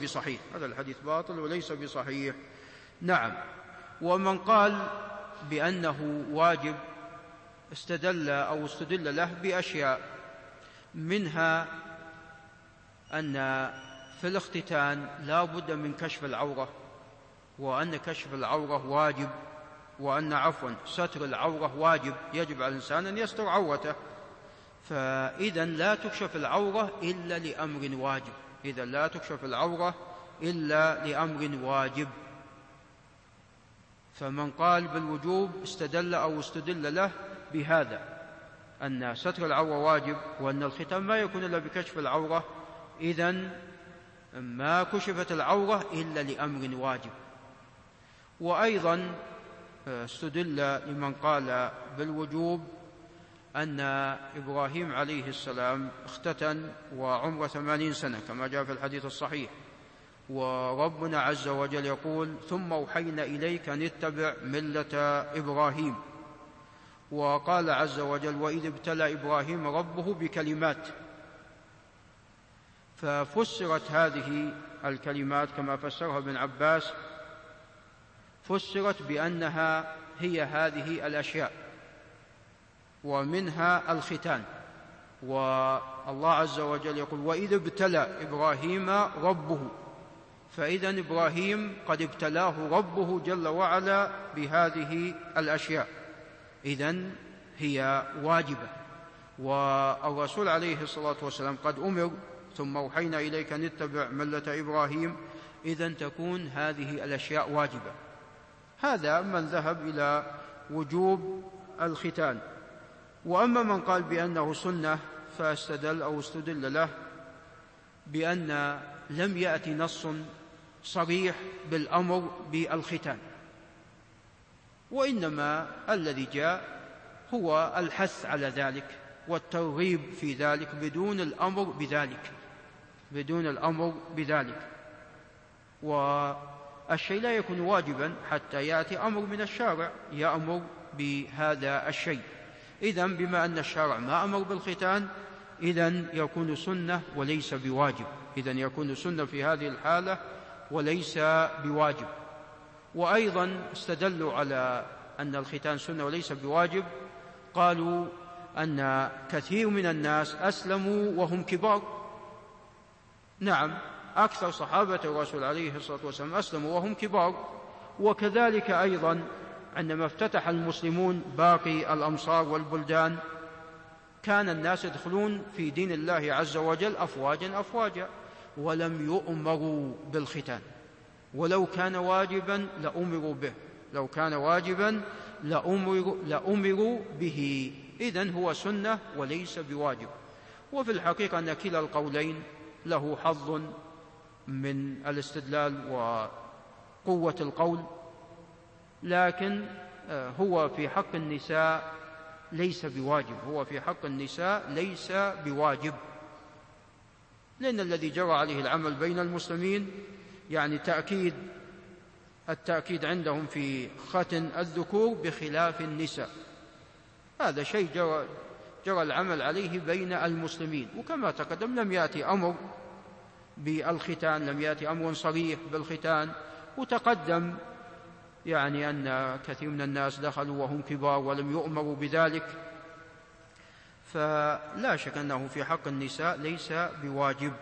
وليس بصحيح. نعم. ومن قال بأنه واجب استدل له بأشياء، منها أن في الاختتان لا بد من كشف العورة، وأن كشف العورة واجب، وأن ستر العورة واجب، يجب على الإنسان أن يستر عورته، فإذا لا تكشف العورة إلا لأمر واجب. فمن قال بالوجوب استدل له بهذا، أن ستر العورة واجب، وأن الختان ما يكون إلا بكشف العورة، إذن ما كشفت العورة إلا لأمر واجب. وأيضا استدل لمن قال بالوجوب أن إبراهيم عليه السلام اختتن وعمره 80 سنة كما جاء في الحديث الصحيح، وربنا عز وجل يقول: ثم أوحينا إليك أن اتبع ملة إبراهيم. وقال عز وجل: وإذ ابتلى إبراهيم ربه بكلمات. ففسرت هذه الكلمات كما فسرها ابن عباس، فسرت بأنها هي هذه الأشياء، ومنها الختان. والله عز وجل يقول: وإذ ابتلى إبراهيم ربه، فإذا إبراهيم قد ابتلاه ربه جل وعلا بهذه الأشياء، إذن هي واجبة. والرسول عليه الصلاة والسلام قد أمر: ثم أوحينا إليك أن اتبع ملة إبراهيم، إذن تكون هذه الأشياء واجبة. هذا من ذهب إلى وجوب الختان. وأما من قال بأنه سنة استدل له بأن لم يأتي نص صريح بالأمر بالختان، وإنما الذي جاء هو الحث على ذلك والترغيب في ذلك بدون الأمر بذلك. والشيء لا يكون واجبا حتى يأتي أمر من الشارع يأمر بهذا الشيء. إذن بما أن الشارع ما أمر بالختان، إذن يكون سنة وليس بواجب، إذن يكون سنة في هذه الحالة وليس بواجب. وأيضا استدلوا على أن الختان سنة وليس بواجب، قالوا أن كثير من الناس أسلموا وهم كبار. نعم، أكثر صحابة الرسول عليه الصلاة والسلام أسلموا وهم كبار. وكذلك أيضا عندما افتتح المسلمون باقي الأمصار والبلدان كان الناس يدخلون في دين الله عز وجل أفواجا ولم يؤمروا بالختان، ولو كان واجبا لأمروا به، لأمروا به. إذن هو سنة وليس بواجب. وفي الحقيقة أن كلا القولين له حظ من الاستدلال وقوة القول، لكن هو في حق النساء ليس بواجب، لأن الذي جرى عليه العمل بين المسلمين يعني التأكيد عندهم في ختن الذكور بخلاف النساء. هذا شيء جرى العمل عليه بين المسلمين. وكما تقدم لم يأتي أمر بالختان، لم يأتي أمر صريح بالختان، وتقدم يعني أن كثير من الناس دخلوا وهم كبار ولم يؤمروا بذلك، فلا شك أنه في حق النساء ليس بواجب.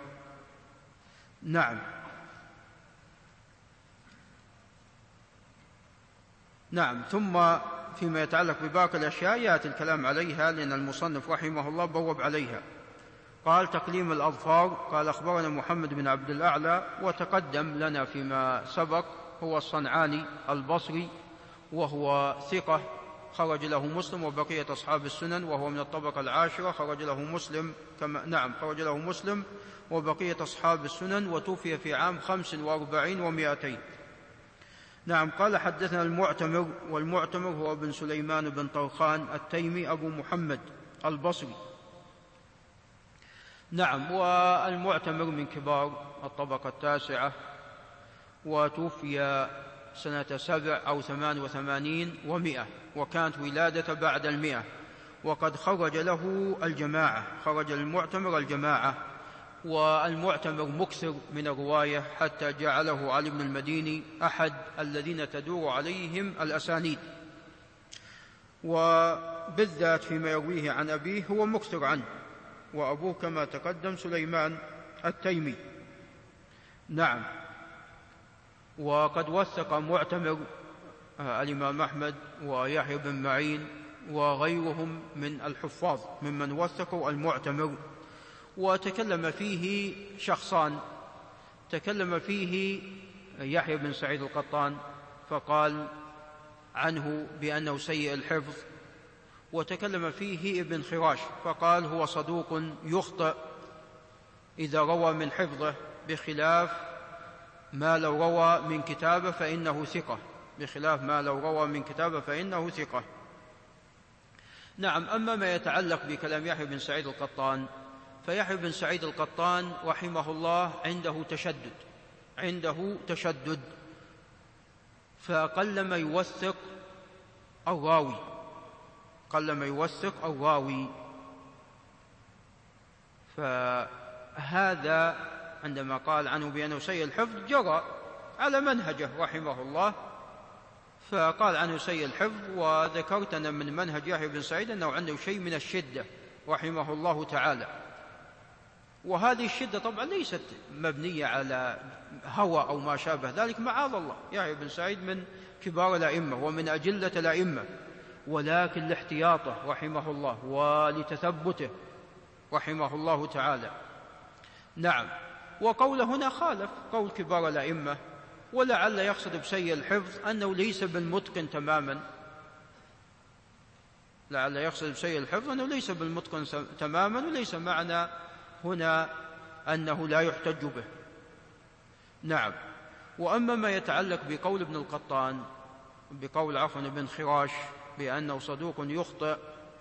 نعم. ثم فيما يتعلق بباقي الأشياء يأتي الكلام عليها، لأن المصنف رحمه الله بوب عليها. قال: تقليم الأظفار. قال: أخبرنا محمد بن عبد الأعلى، وتقدم لنا فيما سبق هو الصنعاني البصري، وهو ثقة خرج له مسلم وبقية أصحاب السنن، وهو من الطبقة العاشرة، خرج له مسلم وبقية أصحاب السنن، وتوفي في عام 45 و200. نعم. قال: حدثنا المعتمر، والمعتمر هو بن سليمان بن طرخان التيمي أبو محمد البصري. نعم. والمعتمر من كبار الطبقة التاسعة، وتوفي سنة 7 أو 88 و100، وكانت ولادة بعد 100. وقد خرج له الجماعة، خرج المعتمر الجماعة، والمعتمر مكثر من الرواية حتى جعله علي بن المديني أحد الذين تدور عليهم الأسانيد، وبالذات فيما يرويه عن أبيه هو مكثر عنه، وأبوه كما تقدم سليمان التيمي. نعم. وقد وثق معتمر الإمام أحمد ويحيى بن معين وغيرهم من الحفاظ ممن وثقوا المعتمر. وتكلم فيه شخصان، تكلم فيه يحيى بن سعيد القطان فقال عنه بأنه سيء الحفظ، وتكلم فيه ابن خراش فقال هو صدوق يخطئ إذا روى من حفظه، بخلاف ما لو روى من كتابه فإنه ثقة، بخلاف ما لو روى من كتابه فإنه ثقة. نعم. أما ما يتعلق بكلام يحيى بن سعيد القطان، فيحيى بن سعيد القطان رحمه الله عنده تشدد، فقلما يوثق الراوي، فهذا عندما قال عنه بأنه سيء الحفظ جرى على منهجه رحمه الله، فقال عنه سيء الحفظ. وذكرت أن من منهج يحيى بن سعيد أنه عنده شيء من الشدة رحمه الله تعالى، وهذه الشدة طبعا ليست مبنية على هوى أو ما شابه ذلك، معاذ الله، يحيى بن سعيد من كبار الأئمة ومن أجلة الأئمة، ولكن لاحتياطه رحمه الله ولتثبته رحمه الله تعالى. نعم. وقول هنا خالف قول كبار الأئمة، ولعل يقصد بسيء الحفظ أنه ليس بالمتقن تماما، وليس معنى هنا أنه لا يحتج به. نعم. وأما ما يتعلق بقول ابن القطان، ابن خراش بأنه صدوق يخطئ،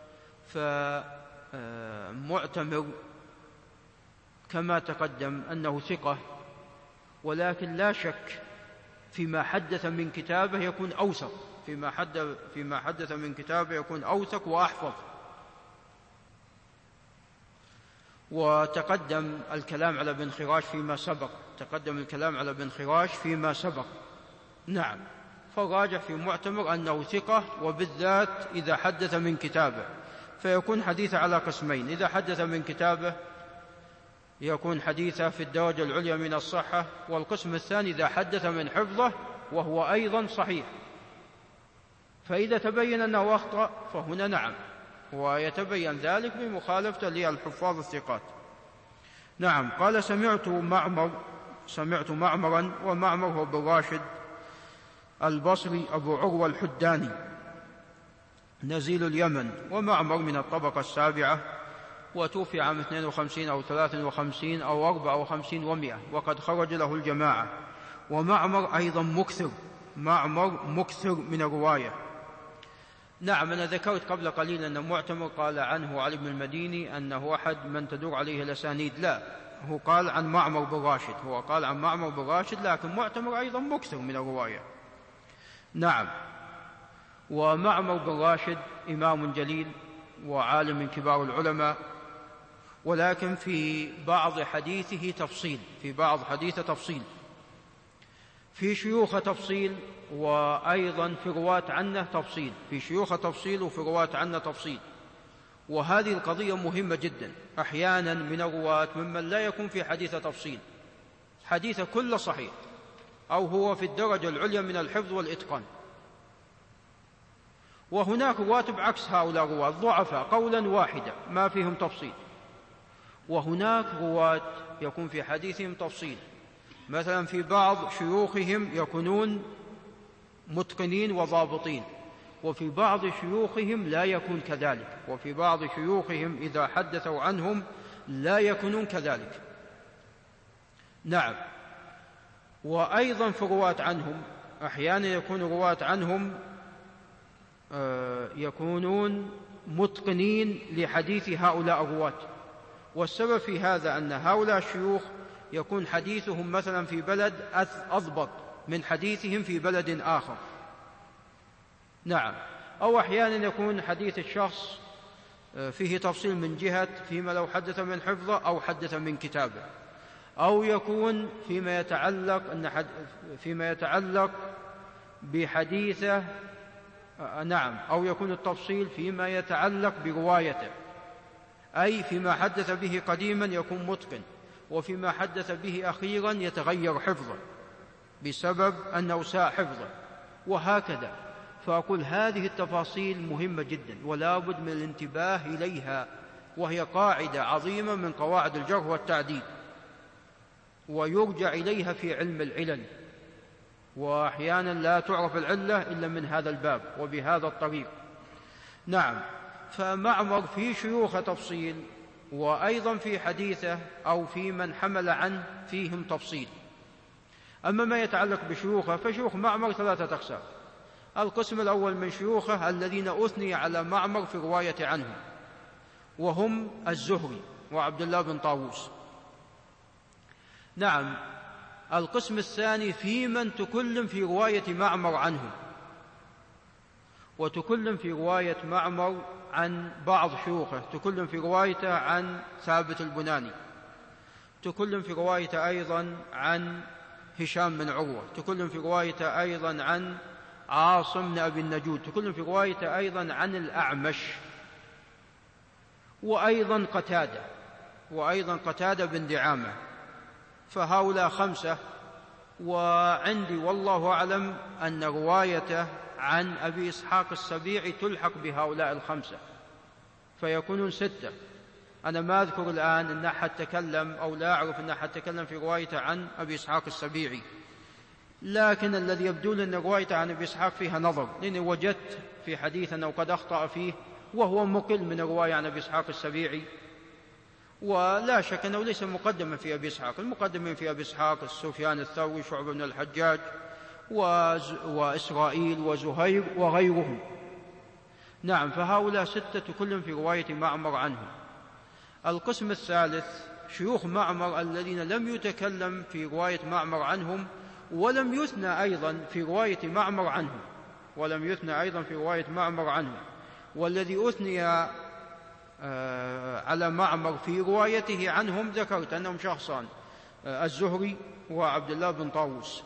فمعتمر كما تقدم أنه ثقة، ولكن لا شك فيما حدث من كتابه يكون أوثق، فيما حدث من كتابه يكون أوثق وأحفظ. وتقدم الكلام على ابن خراش فيما سبق. نعم. فالراجح في معتمر أنه ثقة، وبالذات إذا حدث من كتابه، فيكون حديث على قسمين: إذا حدث من كتابه يكون حديثه في الدرجة العليا من الصحة، والقسم الثاني إذا حدث من حفظه وهو أيضا صحيح، فإذا تبين أنه أخطأ فهنا نعم، ويتبين ذلك بمخالفة للحفاظ الثقات. نعم. قال: سمعت معمرا، ومعمر هو بن راشد البصري أبو عروة الحداني نزيل اليمن، ومعمر من الطبقة السابعة، وتوفي عام 52 أو 53 أو 54 و100، وقد خرج له الجماعة. ومعمر أيضا مكثر من الرواية. نعم. أنا ذكرت قبل قليل أن معتمر قال عنه علي بن المديني أنه أحد من تدور عليه الأسانيد، لا، هو قال عن معمر بن راشد، هو قال عن معمر بن راشد، لكن معتمر أيضا مكثر من الرواية. نعم. ومعمر بن راشد إمام جليل وعالم من كبار العلماء، ولكن في بعض حديثه تفصيل، في بعض حديثه تفصيل، في شيوخ تفصيل، وأيضا في رواة عنه تفصيل، في شيوخ تفصيل وفي رواة عنه تفصيل. وهذه القضية مهمة جدا. أحيانا من الرواة ممن لا يكون في حديث تفصيل، حديثه كله صحيح، أو هو في الدرجة العليا من الحفظ والإتقان، وهناك رواة بعكس هؤلاء الرواة ضعفاء قولا واحدا ما فيهم تفصيل. وهناك رواة يكون في حديثهم تفصيل، مثلا في بعض شيوخهم يكونون متقنين وضابطين، وفي بعض شيوخهم لا يكون كذلك، وفي بعض شيوخهم إذا حدثوا عنهم لا يكونون كذلك. نعم. وأيضا في رواة عنهم أحيانا يكون رواة عنهم يكونون متقنين لحديث هؤلاء الرواة، والسبب في هذا أن هؤلاء الشيوخ يكون حديثهم مثلا في بلد أضبط من حديثهم في بلد آخر. نعم. أو أحيانا يكون حديث الشخص فيه تفصيل من جهة فيما لو حدث من حفظه أو حدث من كتابه، أو يكون فيما يتعلق بحديثه. نعم. أو يكون التفصيل فيما يتعلق بروايته، أي فيما حدث به قديما يكون متقن، وفيما حدث به أخيرا يتغير حفظه بسبب أنه ساء حفظه، وهكذا. فأقول هذه التفاصيل مهمة جدا ولا بد من الانتباه إليها، وهي قاعدة عظيمة من قواعد الجرح والتعديل، ويرجع إليها في علم العلل، وأحيانا لا تعرف العلة إلا من هذا الباب وبهذا الطريق. نعم. فمعمر في شيوخ تفصيل، وأيضا في حديثه أو في من حمل عنه فيهم تفصيل. أما ما يتعلق بشيوخه فشيوخ معمر 3 أقسام. القسم الأول من شيوخه الذين أثني على معمر في رواية عنهم، وهم الزهري وعبد الله بن طاووس. نعم. القسم الثاني في من تكلم في رواية معمر عنه، وتكلم في رواية معمر عن بعض شيوخه، تكلم في روايته عن ثابت البناني، تكلم في روايته أيضا عن هشام بن عروة، تكلم في روايته أيضا عن عاصم بن أبي النجود، تكلم في روايته أيضا عن الأعمش، وأيضا قتادة بن دعامة. فهؤلاء 5. وعندي والله أعلم أن روايته عن أبي إسحاق السبيعي تلحق بهؤلاء 5، فيكونون 6. أنا ما أذكر الآن أن أحد تكلم أو لا أعرف أن أحد تكلم في روايته عن أبي إسحاق السبيعي، لكن الذي يبدو لي أن روايته عن أبي إسحاق فيها نظر، لأني وجدت في حديث أنه قد أخطأ فيه، وهو مقل من الرواية عن أبي إسحاق السبيعي. ولا شك أنه ليس مقدما في أبي إسحاق، المقدمين في أبي إسحاق سفيان الثوري، شعبة بن الحجاج، وإسرائيل وزهير وغيرهم. نعم. فهؤلاء 6 كلهم في رواية معمر عنهم. القسم الثالث شيوخ معمر الذين لم يتكلم في رواية معمر عنهم، ولم يثنى أيضا في رواية معمر عنهم، والذي أثني على معمر في روايته عنهم ذكرت أنهم شخصان، الزهري وعبد الله بن طاووس.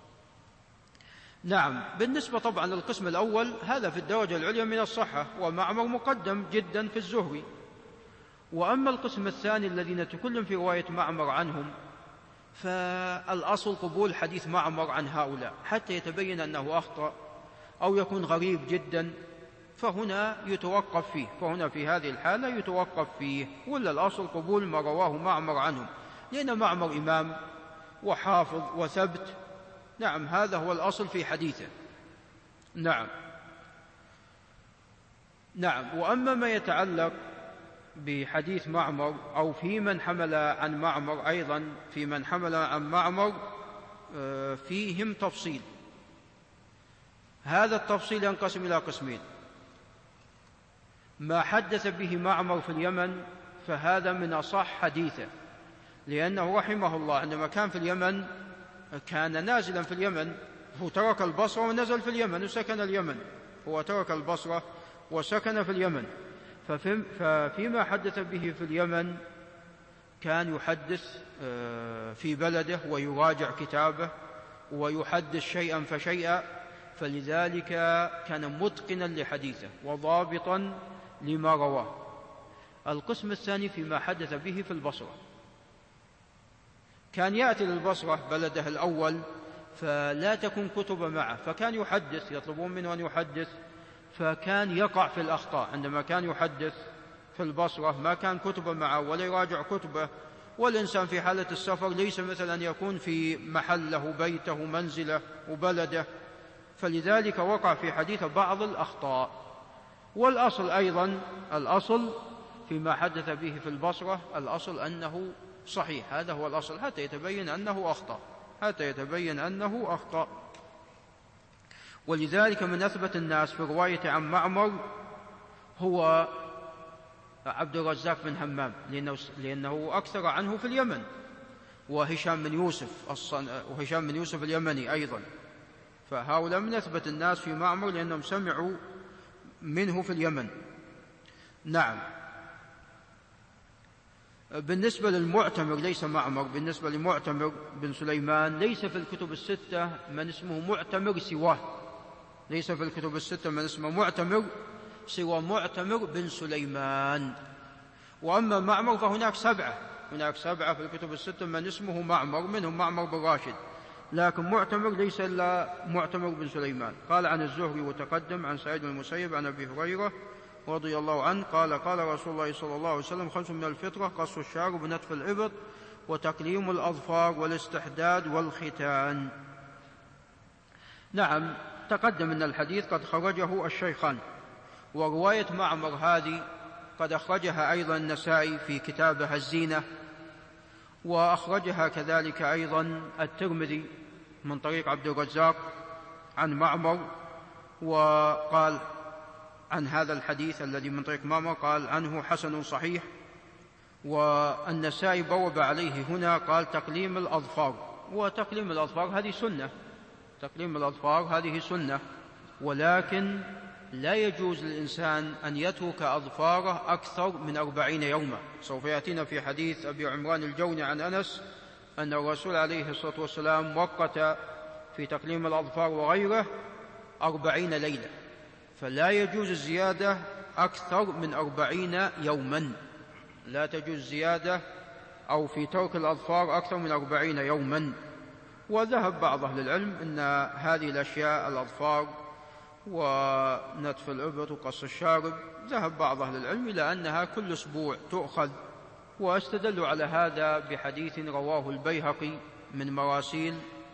نعم. بالنسبة طبعا للقسم الأول هذا في الدرجة العليا من الصحة، ومعمر مقدم جدا في الزهري. وأما القسم الثاني الذين تكلم في رواية معمر عنهم، فالأصل قبول حديث معمر عن هؤلاء حتى يتبين أنه أخطأ أو يكون غريب جدا، فهنا يتوقف فيه، فهنا في هذه الحالة يتوقف فيه، ولا الأصل قبول ما رواه معمر عنهم، لأن معمر إمام وحافظ وثبت. نعم. هذا هو الأصل في حديثه. نعم. وأما ما يتعلق بحديث معمر أو في من حمل عن معمر، أيضا في من حمل عن معمر فيهم تفصيل. هذا التفصيل ينقسم إلى قسمين: ما حدث به معمر في اليمن فهذا من أصح حديثه، لأنه رحمه الله عندما كان في اليمن كان نازلا في اليمن، هو ترك البصرة ونزل في اليمن وسكن اليمن، هو ترك البصرة وسكن في اليمن. ففيما حدث به في اليمن كان يحدث في بلده ويراجع كتابه ويحدث شيئا فشيئا، فلذلك كان متقنا لحديثه وضابطا لما رواه. القسم الثاني فيما حدث به في البصرة، كان يأتي للبصرة بلده الأول فلا تكون كتب معه، فكان يحدث، يطلبون منه أن يحدث، فكان يقع في الأخطاء. عندما كان يحدث في البصرة ما كان كتب معه ولا يراجع كتبه، والإنسان في حالة السفر ليس مثلا أن يكون في محله بيته منزله وبلده، فلذلك وقع في حديث بعض الأخطاء. والأصل أيضا، الأصل فيما حدث به في البصرة الأصل أنه صحيح، هذا هو الأصل، حتى يتبين أنه أخطأ، حتى يتبين أنه أخطأ. ولذلك من أثبت الناس في رواية عن معمر هو عبد الرزاق بن همام، لأنه أكثر عنه في اليمن، وهشام بن يوسف اليمني أيضا، فهؤلاء من أثبت الناس في معمر لأنهم سمعوا منه في اليمن. نعم. بالنسبة للمعتمر ليس معمر، بالنسبة لمعتمر بن سليمان ليس في الكتب الستة من اسمه معتمر سواه، ليس في الكتب الستة من اسمه معتمر سوى معتمر بن سليمان. وأما معمر فهناك سبعة في الكتب الستة من اسمه معمر، منهم معمر بن راشد، لكن معتمر ليس إلا معتمر بن سليمان. قال عن الزهري وتقدم عن سعيد بن المسيب عن أبي هريرة رضي الله عنه قال قال رسول الله صلى الله عليه وسلم 5 من الفطرة: قص الشارب ونتف الإبط وتقليم الأظفار والاستحداد والختان. نعم، تقدم أن الحديث قد خرجه الشيخان، ورواية معمر هذه قد أخرجها أيضا النسائي في كتابه الزينة، وأخرجها كذلك أيضا الترمذي من طريق عبد الرزاق عن معمر، وقال عن هذا الحديث الذي من طريق معمر قال عنه حسن صحيح. والنسائي بوب عليه هنا قال تقليم الأظفار، وتقليم الأظفار هذه سنة، تقليم الأظفار هذه سنة، ولكن لا يجوز للإنسان أن يترك أظفاره أكثر من 40 يوما. سوف يأتينا في حديث أبي عمران الجوني عن أنس أن الرسول عليه الصلاة والسلام وقت في تقليم الأظفار وغيره 40 ليلة، فلا يجوز الزيادة أكثر من 40 يوما، لا تجوز زيادة أو في ترك الأظفار أكثر من 40 يوما. وذهب بعض أهل العلم أن هذه الأشياء الأظفار ونتف الإبط وقص الشارب، ذهب بعض أهل العلم إلى أنها كل أسبوع تؤخذ، واستدلوا على هذا بحديث رواه البيهقي من مراسيل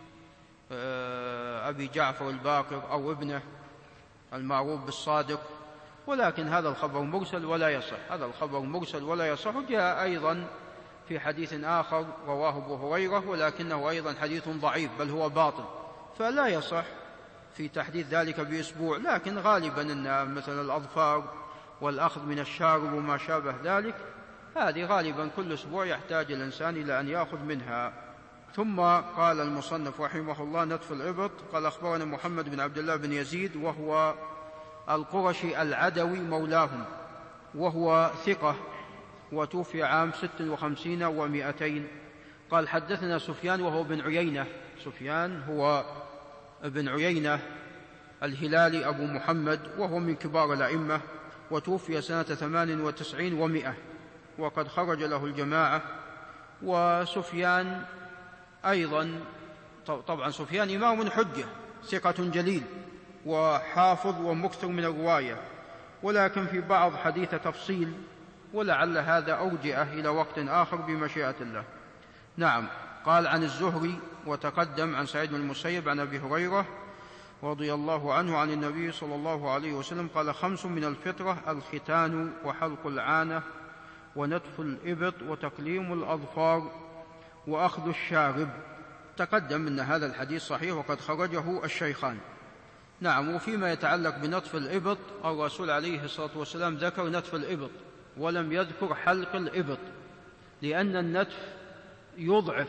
أبي جعفر الباقر أو ابنه المعروف بالصادق، ولكن هذا الخبر مرسل ولا يصح، هذا الخبر مرسل ولا يصح. وجاء أيضا في حديث آخر رواه أبو هريرة ولكنه أيضا حديث ضعيف بل هو باطل، فلا يصح في تحديث ذلك بأسبوع. لكن غالبا أن مثل الأظفار والأخذ من الشارب وما شابه ذلك هذه غالبا كل أسبوع يحتاج الإنسان إلى أن يأخذ منها. ثم قال المصنف رحمه الله نتف الإبط. قال أخبرنا محمد بن عبد الله بن يزيد وهو القرشي العدوي مولاهم، وهو ثقة، وتوفي عام 56 و200. قال حدثنا سفيان وهو بن عيينة، سفيان هو ابن عيينة الهلالي أبو محمد، وهو من كبار الأئمة، وتوفي سنة 98 و100، وقد خرج له الجماعة. وسفيان أيضا طبعا سفيان إمام حجة ثقة جليل وحافظ ومكثر من الرواية، ولكن في بعض حديث تفصيل، ولعل هذا أرجئه إلى وقت آخر بمشيئة الله. نعم. قال عن الزهري وتقدم عن سعيد بن المسيب عن أبي هريرة رضي الله عنه عن النبي صلى الله عليه وسلم قال 5 من الفطرة: الختان وحلق العانة ونتف الإبط وتقليم الأظفار وأخذ الشارب. تقدم أن هذا الحديث صحيح وقد خرجه الشيخان. نعم. وفيما يتعلق بنتف الإبط الرسول عليه الصلاة والسلام ذكر نتف الإبط ولم يذكر حلق الإبط، لأن النتف يضعف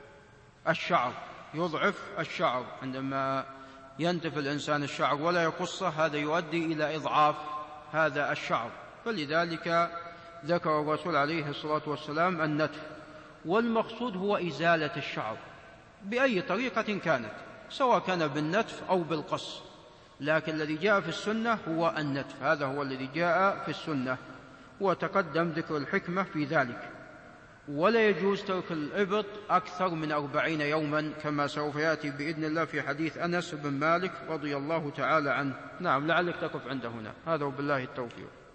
الشعر عندما ينتف الإنسان الشعر ولا يقصه، هذا يؤدي إلى إضعاف هذا الشعر، فلذلك ذكر الرسول عليه الصلاة والسلام النتف. والمقصود هو إزالة الشعر بأي طريقة كانت، سواء كان بالنتف أو بالقص، لكن الذي جاء في السنة هو النتف، هذا هو الذي جاء في السنة، وتقدم ذكر الحكمة في ذلك. ولا يجوز ترك الإبط أكثر من 40 يوما كما سوف يأتي بإذن الله في حديث أنس بن مالك رضي الله تعالى عنه. نعم، لعلك تقف عند هنا. هذا وبالله التوفيق.